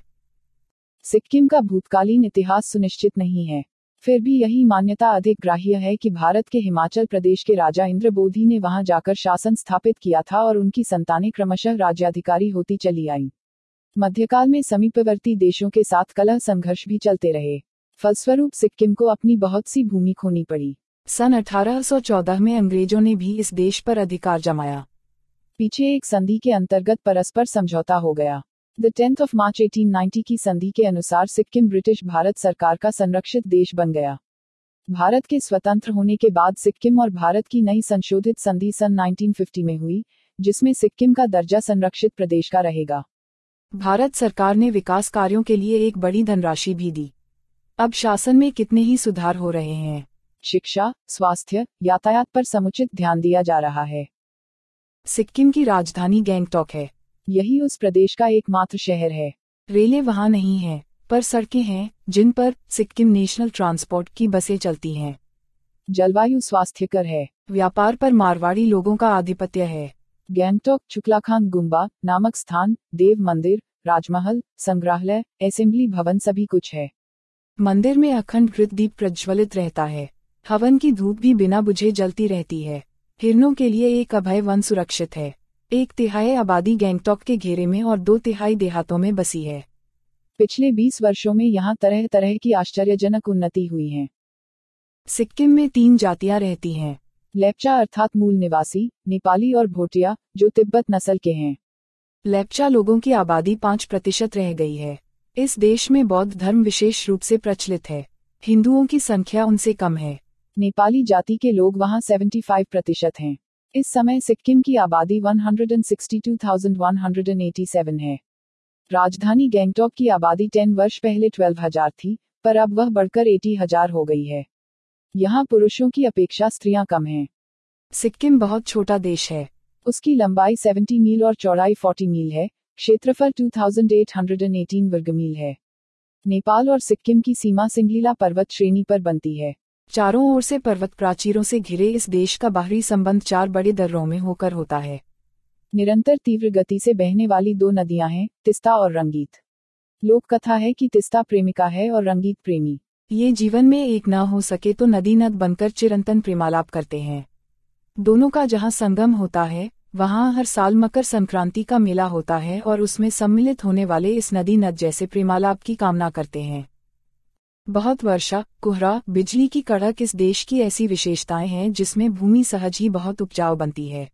सिक्किम का भूतकालीन इतिहास सुनिश्चित नहीं है, फिर भी यही मान्यता अधिक ग्राह्य है कि भारत के हिमाचल प्रदेश के राजा इंद्रबोधि ने वहां जाकर शासन स्थापित किया था और उनकी संतानें क्रमशः राज्याधिकारी होती चली आईं। मध्यकाल में समीपवर्ती देशों के साथ कलह संघर्ष भी चलते रहे। फलस्वरूप सिक्किम को अपनी बहुत सी भूमि खोनी पड़ी। सन 1814 में अंग्रेजों ने भी इस देश पर अधिकार जमाया। पीछे एक संधि के अंतर्गत परस्पर समझौता हो गया। द 10th of March 1890 की संधि के अनुसार सिक्किम ब्रिटिश भारत सरकार का संरक्षित देश बन गया। भारत के स्वतंत्र होने के बाद सिक्किम और भारत की नई संशोधित संधि सन 1950 में हुई, जिसमें सिक्किम का दर्जा संरक्षित प्रदेश का रहेगा। भारत सरकार ने विकास कार्यों के लिए एक बड़ी धनराशि भी दी। अब शासन में कितने ही सुधार हो रहे हैं। शिक्षा, स्वास्थ्य, यातायात पर समुचित ध्यान दिया जा रहा है। सिक्किम की राजधानी गैंगटॉक है। यही उस प्रदेश का एकमात्र शहर है। रेलें वहाँ नहीं हैं, पर सड़कें हैं जिन पर सिक्किम नेशनल ट्रांसपोर्ट की बसें चलती हैं। जलवायु स्वास्थ्यकर है। व्यापार पर मारवाड़ी लोगों का आधिपत्य है। गैंगटॉक चुकलाखान गुम्बा नामक स्थान, देव मंदिर, राजमहल, संग्रहालय, असेंबली भवन सभी कुछ है। मंदिर में अखंड घृत दीप प्रज्वलित रहता है। हवन की धूप भी बिना बुझे जलती रहती है। हिरणों के लिए एक अभय वन सुरक्षित है। 1/3 आबादी गैंगटॉक के घेरे में और 2/3 देहातों में बसी है। पिछले 20 वर्षों में यहाँ तरह तरह की आश्चर्यजनक उन्नति हुई है। सिक्किम में 3 जातियां रहती हैं। लेप्चा अर्थात मूल निवासी, नेपाली और भोटिया जो तिब्बत नस्ल के हैं। लेप्चा लोगों की आबादी 5% रह गई है। इस देश में बौद्ध धर्म विशेष रूप से प्रचलित है। हिंदुओं की संख्या उनसे कम है। नेपाली जाति के लोग वहाँ 75% हैं। इस समय सिक्किम की आबादी 162,187 है। राजधानी गैंगटॉक की आबादी 10 वर्ष पहले 12,000 थी, पर अब वह बढ़कर 80,000 हो गई है। यहाँ पुरुषों की अपेक्षा स्त्रियां कम हैं। सिक्किम बहुत छोटा देश है। उसकी लंबाई 70 मील और चौड़ाई 40 मील है। क्षेत्रफल 2818 वर्ग मील है। नेपाल और सिक्किम की सीमा सिंगलीला पर्वत श्रेणी पर बनती है। चारों ओर से पर्वत प्राचीरों से घिरे इस देश का बाहरी संबंध 4 बड़े दर्रों में होकर होता है। निरंतर तीव्र गति से बहने वाली 2 नदियां हैं, तिस्ता और रंगीत। लोक कथा है कि तिस्ता प्रेमिका है और रंगीत प्रेमी। ये जीवन में एक न हो सके तो नदी नद बनकर चिरंतन प्रेमालाप करते हैं। दोनों का जहाँ संगम होता है, वहाँ हर साल मकर संक्रांति का मेला होता है और उसमें सम्मिलित होने वाले इस नदी नद जैसे प्रेमालाप की कामना करते हैं। बहुत वर्षा, कोहरा, बिजली की कड़क इस देश की ऐसी विशेषताएं हैं जिसमें भूमि सहज ही बहुत उपजाऊ बनती है।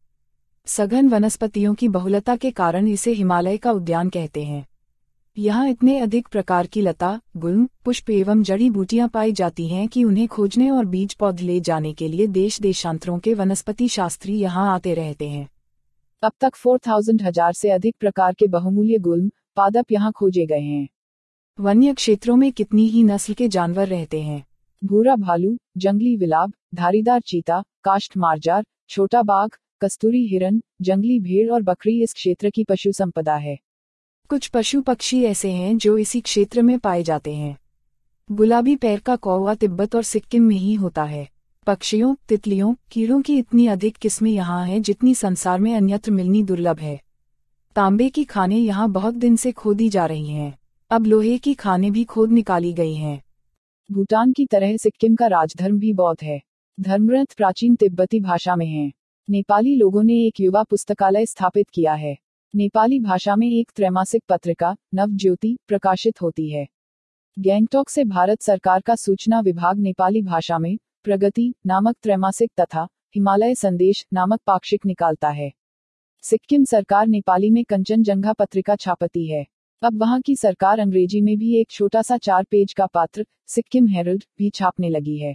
सघन वनस्पतियों की बहुलता के कारण इसे हिमालय का उद्यान कहते हैं। यहाँ इतने अधिक प्रकार की लता, गुल्म, पुष्प एवं जड़ी बूटियां पाई जाती हैं कि उन्हें खोजने और बीज पौध ले जाने के लिए देश देशांतरों के वनस्पति शास्त्री यहाँ आते रहते हैं। अब तक 4000 से अधिक प्रकार के बहुमूल्य गुल्म, पादप यहाँ खोजे गए हैं। वन्य क्षेत्रों में कितनी ही नस्ल के जानवर रहते हैं। भूरा भालू, जंगली विलाप, धारीदार चीता, काष्ठ मार्जार, छोटा बाघ, कस्तूरी हिरन, जंगली भेड़ और बकरी इस क्षेत्र की पशु संपदा है। कुछ पशु पक्षी ऐसे हैं जो इसी क्षेत्र में पाए जाते हैं। गुलाबी पैर का कौवा तिब्बत और सिक्किम में ही होता है। पक्षियों, तितलियों, कीड़ों की इतनी अधिक किस्में यहाँ हैं जितनी संसार में अन्यत्र मिलनी दुर्लभ है। तांबे की खानें यहाँ बहुत दिन से खोदी जा रही हैं। अब लोहे की खानें भी खोद निकाली गई हैं। भूटान की तरह सिक्किम का राजधर्म भी बौद्ध है। धर्मग्रंथ प्राचीन तिब्बती भाषा में हैं। नेपाली लोगों ने एक युवा पुस्तकालय स्थापित किया है। नेपाली भाषा में एक त्रैमासिक पत्रिका, नवज्योति, प्रकाशित होती है। गैंगटॉक से भारत सरकार का सूचना विभाग नेपाली भाषा में प्रगति नामक त्रैमासिक तथा हिमालय संदेश नामक पाक्षिक निकालता है। सिक्किम सरकार नेपाली में कंचनजंघा पत्रिका छापती है। अब वहां की सरकार अंग्रेजी में भी एक छोटा सा 4 पेज का पत्र, सिक्किम हेरल्ड, भी छापने लगी है।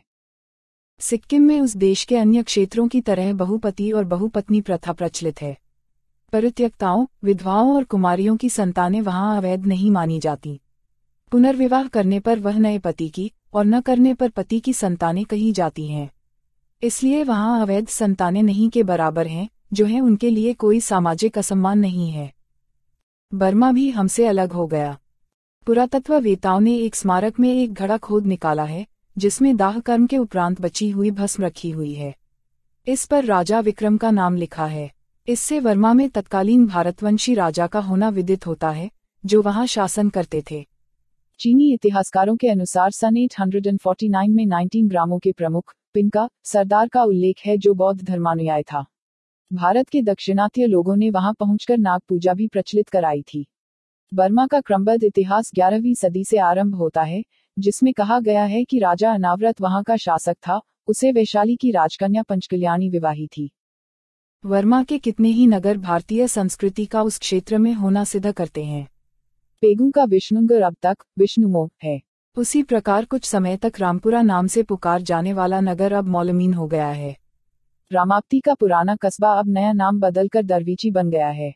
सिक्किम में उस देश के अन्य क्षेत्रों की तरह बहुपति और बहुपत्नी प्रथा प्रचलित है। परित्यक्ताओं, विधवाओं और कुमारियों की संतानें वहां अवैध नहीं मानी जाती। पुनर्विवाह करने पर वह नए पति की और न करने पर पति की संतानें कही जाती हैं। इसलिए वहां अवैध संतानें नहीं के बराबर हैं, जो है उनके लिए कोई सामाजिक असम्मान नहीं है। बर्मा भी हमसे अलग हो गया। पुरातत्ववेताओं ने एक स्मारक में एक घड़ा खोद निकाला है, जिसमें दाह कर्म के उपरांत बची हुई भस्म रखी हुई है। इस पर राजा विक्रम का नाम लिखा है। इससे वर्मा में तत्कालीन भारतवंशी राजा का होना विदित होता है, जो वहां शासन करते थे। चीनी इतिहासकारों के अनुसार सन 849 में 19 ग्रामों के प्रमुख पिनका सरदार का उल्लेख है, जो बौद्ध धर्मानुयायी था। भारत के दक्षिणात्य लोगों ने वहां पहुंचकर नाग पूजा भी प्रचलित कराई थी। बर्मा का क्रमबद्ध इतिहास 11वीं सदी से आरंभ होता है, जिसमें कहा गया है कि राजा अनावृत वहां का शासक था। उसे वैशाली की राजकन्या पंचकल्याणी विवाही थी। वर्मा के कितने ही नगर भारतीय संस्कृति का उस क्षेत्र में होना सिद्ध करते हैं। पेगू का विष्णुनगर अब तक विष्णुमो है। उसी प्रकार कुछ समय तक रामपुरा नाम से पुकार जाने वाला नगर अब मौलमीन हो गया है। रामाप्ती का पुराना कस्बा अब नया नाम बदलकर दरवीची बन गया है।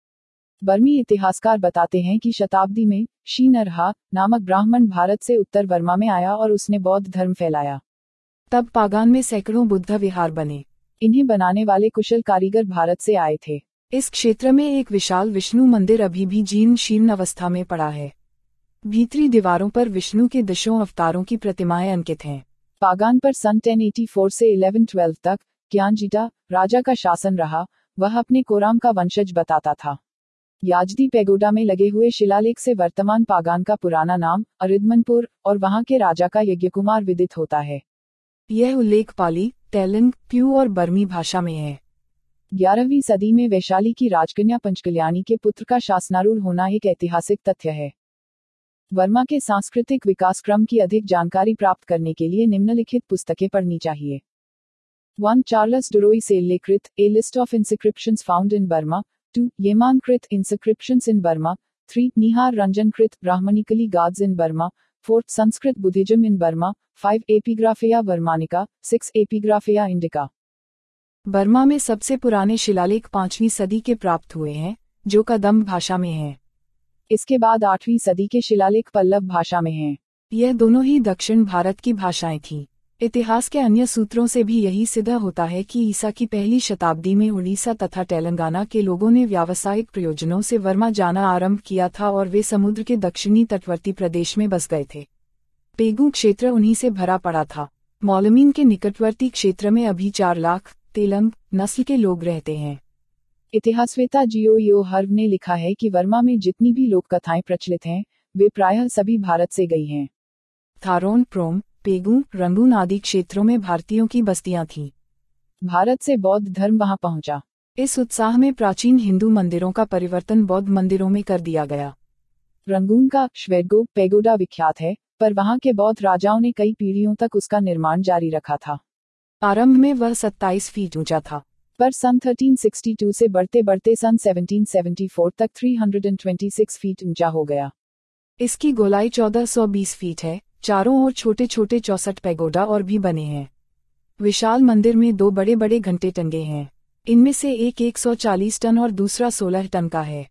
बर्मी इतिहासकार बताते हैं कि शताब्दी में शीनरहा नामक ब्राह्मण भारत से उत्तर बर्मा में आया और उसने बौद्ध धर्म फैलाया। तब पागान में सैकड़ों बुद्ध विहार बने। इन्हें बनाने वाले कुशल कारीगर भारत से आए थे। इस क्षेत्र में एक विशाल विष्णु मंदिर अभी भी जीर्ण शीर्ण अवस्था में पड़ा है। भीतरी दीवारों पर विष्णु के दशों अवतारों की प्रतिमाएं अंकित हैं। पागान पर सन 1084 से 1112 तक क्यांजीटा राजा का शासन रहा। वह अपने कोराम का वंशज बताता था। याजदी पैगोडा में लगे हुए शिलालेख से वर्तमान पागान का पुराना नाम अरिदमनपुर और वहां के राजा का यज्ञकुमार विदित होता है। यह उल्लेख पाली, तेलंग, प्यू और बर्मी भाषा में है। 11वीं सदी में वैशाली की राजकन्या पंचकल्याणी के पुत्र का शासनारूढ़ होना एक ऐतिहासिक तथ्य है। वर्मा के सांस्कृतिक विकास क्रम की अधिक जानकारी प्राप्त करने के लिए निम्नलिखित पुस्तकें पढ़नी चाहिए। 1. चार्ल्स डुरोई सेल्लेकृत a list of inscriptions found in Burma. 2. येमानकृत इंस्क्रिप्शंस इन बर्मा। 3. निहार रंजनकृत Brahmanical gods in Burma. 4. Sanskrit Buddhism in Burma. 5. Epigraphia Birmanica. 6. Epigraphia Indica. Burma में सबसे पुराने शिलालेख 5वीं सदी के प्राप्त हुए हैं, जो कदम्ब भाषा में हैं। इसके बाद 8वीं सदी के शिलालेख पल्लव भाषा में हैं। यह दोनों ही दक्षिण भारत की भाषाएं थीं। इतिहास के अन्य सूत्रों से भी यही सिद्ध होता है कि ईसा की पहली शताब्दी में उड़ीसा तथा तेलंगाना के लोगों ने व्यावसायिक प्रयोजनों से वर्मा जाना आरंभ किया था और वे समुद्र के दक्षिणी तटवर्ती प्रदेश में बस गए थे। पेगू क्षेत्र उन्हीं से भरा पड़ा था। मौलमीन के निकटवर्ती क्षेत्र में अभी 4 लाख तेलंग नस्ल के लोग रहते हैं। इतिहासवेता जियो हर्व ने लिखा है कि वर्मा में जितनी भी लोक कथाएं प्रचलित हैं, वे प्रायः सभी भारत से गई हैं। थारोन, प्रोम, पेगू, रंगून आदि क्षेत्रों में भारतीयों की बस्तियां थीं। भारत से बौद्ध धर्म वहां पहुंचा। इस उत्साह में प्राचीन हिंदू मंदिरों का परिवर्तन बौद्ध मंदिरों में कर दिया गया। रंगून का श्वेतगो पैगोडा विख्यात है, पर वहां के बौद्ध राजाओं ने कई पीढ़ियों तक उसका निर्माण जारी रखा था। आरंभ में वह 27 फीट ऊंचा था, पर सन 1362 से बढ़ते बढ़ते सन 1774 तक 326 फीट ऊंचा हो गया। इसकी गोलाई 1420 फीट है। चारों ओर छोटे छोटे 64 पैगोडा और भी बने हैं। विशाल मंदिर में 2 बड़े बड़े घंटे टंगे हैं। इनमें से एक 140 टन और दूसरा 16 टन का है।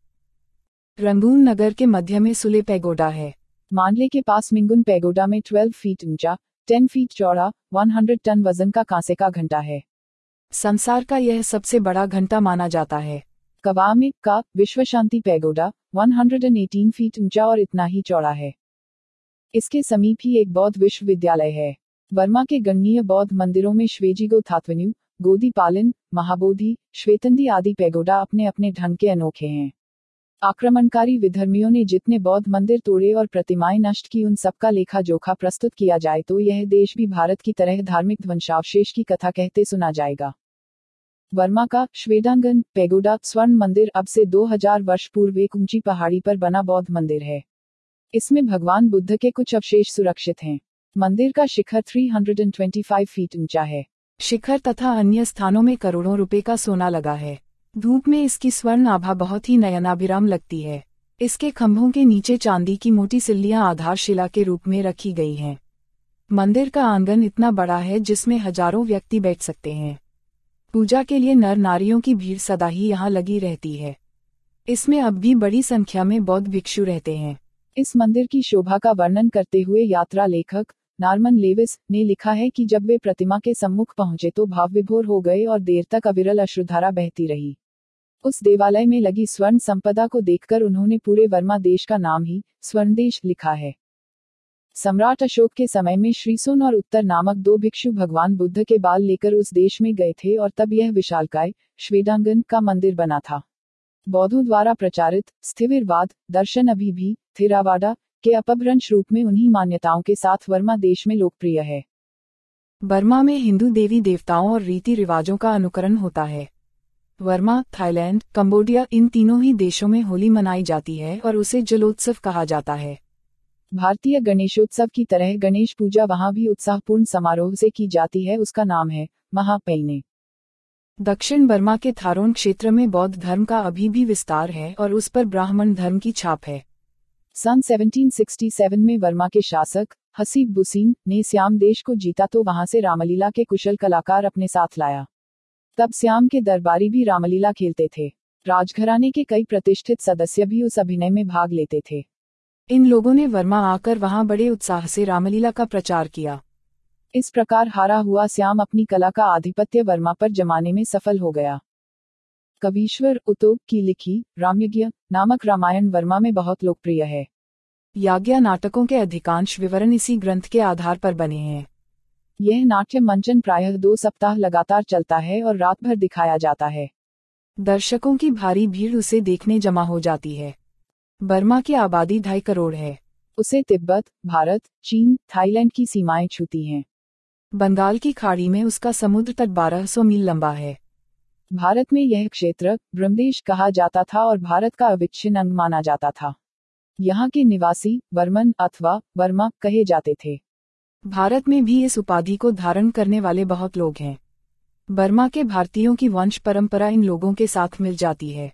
रंगून नगर के मध्य में सुले पैगोडा है। मांडले के पास मिंगुन पैगोडा में 12 फीट ऊंचा, 10 फीट चौड़ा, 100 टन वजन का कांसे का घंटा है। संसार का यह सबसे बड़ा घंटा माना जाता है। कवामिक का विश्व शांति पैगोडा 118 फीट ऊंचा और इतना ही चौड़ा है। इसके समीप ही एक बौद्ध विश्वविद्यालय है। बर्मा के गणनीय बौद्ध मंदिरों में श्वेजिगो थात्वन्यू, गोदी पालिन, महाबोधि, श्वेतंदी आदि पैगोडा अपने अपने ढंग के अनोखे हैं। आक्रमणकारी विधर्मियों ने जितने बौद्ध मंदिर तोड़े और प्रतिमाएं नष्ट की, उन सबका लेखा जोखा प्रस्तुत किया जाए तो यह देश भी भारत की तरह धार्मिक ध्वंसावशेष की कथा कहते सुना जाएगा। बर्मा का श्वेदांगन पैगोडा स्वर्ण मंदिर अब से 2000 वर्ष पूर्व एक ऊंची पहाड़ी पर बना बौद्ध मंदिर है। इसमें भगवान बुद्ध के कुछ अवशेष सुरक्षित हैं। मंदिर का शिखर 325 फीट ऊंचा है। शिखर तथा अन्य स्थानों में करोड़ों रुपए का सोना लगा है। धूप में इसकी स्वर्ण आभा बहुत ही नयनाभिराम लगती है। इसके खंभों के नीचे चांदी की मोटी सिल्लियां आधारशिला के रूप में रखी गई हैं। मंदिर का आंगन इतना बड़ा है जिसमें हजारों व्यक्ति बैठ सकते हैं। पूजा के लिए नर नारियों की भीड़ सदा ही यहाँ लगी रहती है। इसमें अब भी बड़ी संख्या में बौद्ध भिक्षु रहते हैं। इस मंदिर की शोभा का वर्णन करते हुए यात्रा लेखक नॉर्मन लेविस ने लिखा है कि जब वे प्रतिमा के सम्मुख पहुंचे तो भावविभोर हो गए और देर तक अविरल अश्रुधारा बहती रही। उस देवालय में लगी स्वर्ण संपदा को देखकर उन्होंने पूरे वर्मा देश का नाम ही स्वर्णदेश लिखा है। सम्राट अशोक के समय में श्रीसुन और उत्तर नामक दो भिक्षु भगवान बुद्ध के बाल लेकर उस देश में गए थे और तब यह विशालकाय श्वेतांगन का मंदिर बना था। बौद्धों द्वारा प्रचारित स्थिविरवाद दर्शन अभी भी थेरावाडा के अपभ्रंश रूप में उन्हीं मान्यताओं के साथ वर्मा देश में लोकप्रिय है। बर्मा में हिंदू देवी देवताओं और रीति रिवाजों का अनुकरण होता है। वर्मा, थाईलैंड, कंबोडिया इन तीनों ही देशों में होली मनाई जाती है और उसे जलोत्सव कहा जाता है। भारतीय गणेशोत्सव की तरह गणेश पूजा वहां भी उत्साहपूर्ण समारोह से की जाती है। उसका नाम है महापैने। दक्षिण बर्मा के थारोन क्षेत्र में बौद्ध धर्म का अभी भी विस्तार है और उस पर ब्राह्मण धर्म की छाप है। सन 1767 में वर्मा के शासक हसीब बुसीन ने श्याम देश को जीता तो वहां से रामलीला के कुशल कलाकार अपने साथ लाया। तब श्याम के दरबारी भी रामलीला खेलते थे। राजघराने के कई प्रतिष्ठित सदस्य भी उस अभिनय में भाग लेते थे। इन लोगों ने वर्मा आकर वहां बड़े उत्साह से रामलीला का प्रचार किया। इस प्रकार हारा हुआ श्याम अपनी कला का आधिपत्य वर्मा पर जमाने में सफल हो गया। कवीश्वर उतो की लिखी रामयज्ञ नामक रामायण वर्मा में बहुत लोकप्रिय है। याज्ञ नाटकों के अधिकांश विवरण इसी ग्रंथ के आधार पर बने हैं। यह नाट्य मंचन प्रायः 2 सप्ताह लगातार चलता है और रात भर दिखाया जाता है। दर्शकों की भारी भीड़ उसे देखने जमा हो जाती है। बर्मा की आबादी 2.5 करोड़ है। उसे तिब्बत, भारत, चीन, थाईलैंड की सीमाएं छूती हैं। बंगाल की खाड़ी में उसका समुद्र तट 1200 मील लंबा है। भारत में यह क्षेत्र ब्रह्मदेश कहा जाता था और भारत का अविच्छिन्न अंग माना जाता था। यहाँ के निवासी वर्मन अथवा वर्मा कहे जाते थे। भारत में भी इस उपाधि को धारण करने वाले बहुत लोग हैं। बर्मा के भारतीयों की वंश परंपरा इन लोगों के साथ मिल जाती है।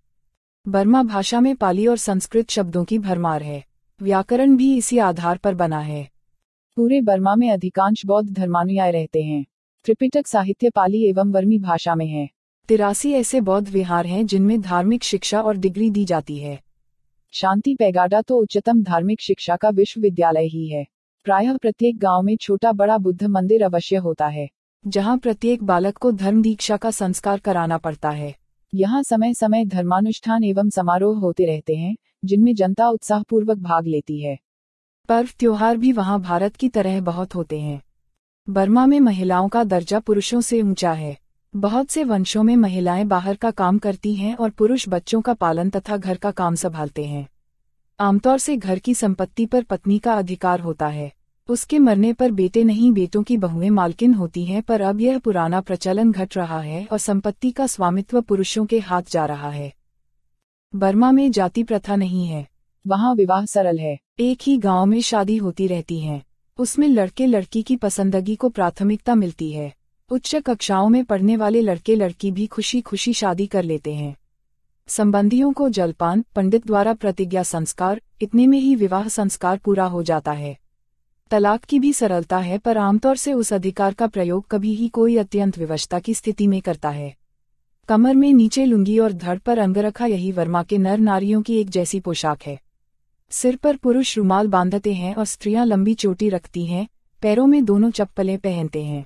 बर्मा भाषा में पाली और संस्कृत शब्दों की भरमार है। व्याकरण भी इसी आधार पर बना है। पूरे बर्मा में अधिकांश बौद्ध धर्मानुयायी रहते हैं। त्रिपिटक साहित्य पाली एवं वर्मी भाषा में है। 83 ऐसे बौद्ध विहार हैं जिनमें धार्मिक शिक्षा और डिग्री दी जाती है। शांति पैगाडा तो उच्चतम धार्मिक शिक्षा का विश्वविद्यालय ही है। प्रायः प्रत्येक गांव में छोटा बड़ा बुद्ध मंदिर अवश्य होता है, जहां प्रत्येक बालक को धर्म दीक्षा का संस्कार कराना पड़ता है। यहाँ समय समय धर्मानुष्ठान एवं समारोह होते रहते हैं, जिनमें जनता उत्साहपूर्वक भाग लेती है। पर्व त्योहार भी वहाँ भारत की तरह बहुत होते हैं। बर्मा में महिलाओं का दर्जा पुरुषों से ऊंचा है। बहुत से वंशों में महिलाएं बाहर का काम करती हैं और पुरुष बच्चों का पालन तथा घर का काम संभालते हैं। आमतौर से घर की संपत्ति पर पत्नी का अधिकार होता है। उसके मरने पर बेटे नहीं बेटों की बहुएं मालकिन होती हैं, पर अब यह पुराना प्रचलन घट रहा है और संपत्ति का स्वामित्व पुरुषों के हाथ जा रहा है। बर्मा में जाति प्रथा नहीं है। वहाँ विवाह सरल है। एक ही गांव में शादी होती रहती है। उसमें लड़के लड़की की पसंदगी को प्राथमिकता मिलती है। उच्च कक्षाओं में पढ़ने वाले लड़के लड़की भी खुशी खुशी शादी कर लेते हैं। संबंधियों को जलपान, पंडित द्वारा प्रतिज्ञा संस्कार, इतने में ही विवाह संस्कार पूरा हो जाता है। तलाक की भी सरलता है, पर आमतौर से उस अधिकार का प्रयोग कभी ही कोई अत्यंत विवशता की स्थिति में करता है। कमर में नीचे लुंगी और धड़ पर अंगरखा यही वर्मा के नर नारियों की एक जैसी पोशाक है। सिर पर पुरुष रुमाल बांधते हैं और स्त्रियां लंबी चोटी रखती हैं, पैरों में दोनों चप्पलें पहनते हैं।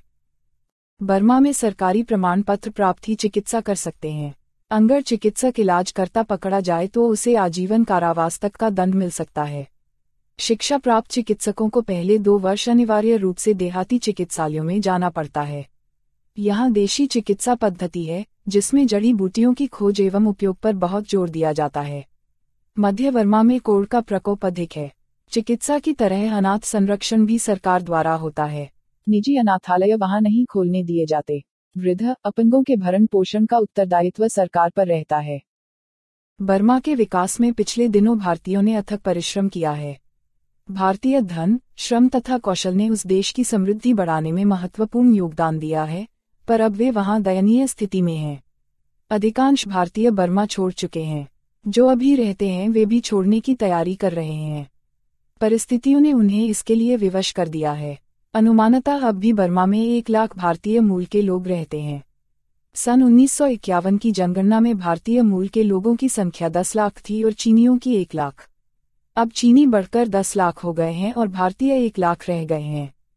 बर्मा में सरकारी प्रमाण पत्र प्राप्त ही चिकित्सा कर सकते हैं। अगर चिकित्सक इलाज करता पकड़ा जाए तो उसे आजीवन कारावास तक का दंड मिल सकता है। शिक्षा प्राप्त चिकित्सकों को पहले 2 वर्ष अनिवार्य रूप से देहाती चिकित्सालयों में जाना पड़ता है। यहाँ देशी चिकित्सा पद्धति है, जिसमें जड़ी बूटियों की खोज एवं उपयोग पर बहुत जोर दिया जाता है। मध्य बर्मा में कोढ़ का प्रकोप अधिक है। चिकित्सा की तरह अनाथ संरक्षण भी सरकार द्वारा होता है। निजी अनाथालय वहाँ नहीं खोलने दिए जाते। वृद्ध अपंगों के भरण पोषण का उत्तरदायित्व सरकार पर रहता है। बर्मा के विकास में पिछले दिनों भारतीयों ने अथक परिश्रम किया है। भारतीय धन, श्रम तथा कौशल ने उस देश की समृद्धि बढ़ाने में महत्वपूर्ण योगदान दिया है, पर अब वे वहां दयनीय स्थिति में हैं। अधिकांश भारतीय बर्मा छोड़ चुके हैं। जो अभी रहते हैं वे भी छोड़ने की तैयारी कर रहे हैं। परिस्थितियों ने उन्हें इसके लिए विवश कर दिया है। अनुमानतः अब भी बर्मा में 1 लाख भारतीय मूल के लोग रहते हैं। सन 1951 की जनगणना में भारतीय मूल के लोगों की संख्या 10 लाख थी और चीनियों की 1 लाख। अब चीनी बढ़कर 10 लाख हो गए हैं और भारतीय 1 लाख रह गए हैं।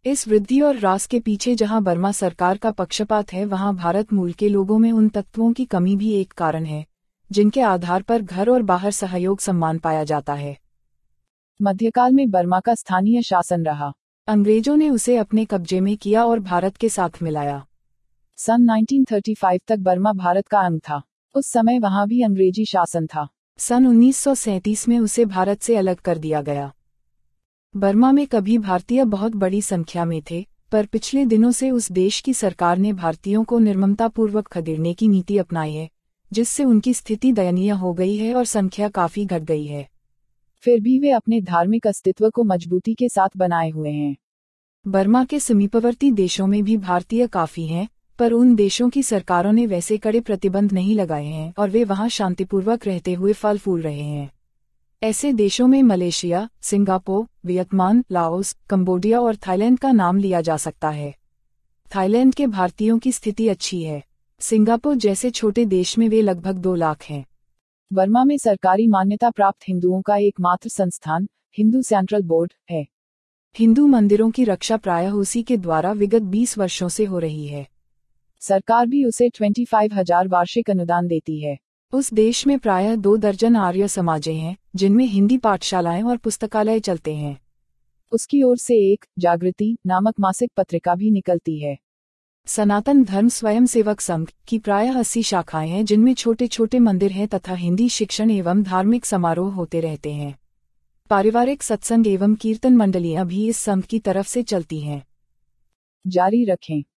इस वृद्धि और ह्रास के पीछे जहां बर्मा सरकार का पक्षपात है, वहां भारत मूल के लोगों में उन तत्वों की कमी भी एक कारण है जिनके आधार पर घर और बाहर सहयोग सम्मान पाया जाता है। मध्यकाल में बर्मा का स्थानीय शासन रहा। अंग्रेजों ने उसे अपने कब्जे में किया और भारत के साथ मिलाया। सन 1935 तक बर्मा भारत का अंग था। उस समय वहां भी अंग्रेजी शासन था। सन 1937 में उसे भारत से अलग कर दिया गया। बर्मा में कभी भारतीय बहुत बड़ी संख्या में थे, पर पिछले दिनों से उस देश की सरकार ने भारतीयों को निर्ममतापूर्वक खदेड़ने की नीति अपनाई है, जिससे उनकी स्थिति दयनीय हो गई है और संख्या काफी घट गई है। फिर भी वे अपने धार्मिक अस्तित्व को मजबूती के साथ बनाए हुए हैं। बर्मा के समीपवर्ती देशों में भी भारतीय काफी हैं, पर उन देशों की सरकारों ने वैसे कड़े प्रतिबंध नहीं लगाए हैं और वे वहां शांतिपूर्वक रहते हुए फल फूल रहे हैं। ऐसे देशों में Malaysia, Singapore, Vietnam, Laos, Cambodia और थाईलैंड का नाम लिया जा सकता है। थाईलैंड के भारतीयों की स्थिति अच्छी है। सिंगापुर जैसे छोटे देश में वे लगभग 2 लाख हैं। बर्मा में सरकारी मान्यता प्राप्त हिंदुओं का एकमात्र संस्थान हिंदू सेंट्रल बोर्ड है। हिंदू मंदिरों की रक्षा प्रायः उसी के द्वारा विगत 20 वर्षों से हो रही है। सरकार भी उसे 25,000 वार्षिक अनुदान देती है। उस देश में प्रायः 2 दर्जन आर्य समाजें हैं, जिनमें हिंदी पाठशालाएं और पुस्तकालय चलते हैं। उसकी ओर से एक जागृति नामक मासिक पत्रिका भी निकलती है। सनातन धर्म स्वयंसेवक संघ की प्रायः 80 शाखाएं हैं, जिनमें छोटे छोटे मंदिर हैं तथा हिंदी शिक्षण एवं धार्मिक समारोह होते रहते हैं। पारिवारिक सत्संग एवं कीर्तन मंडलियां भी इस संघ की तरफ से चलती हैं। जारी रखें।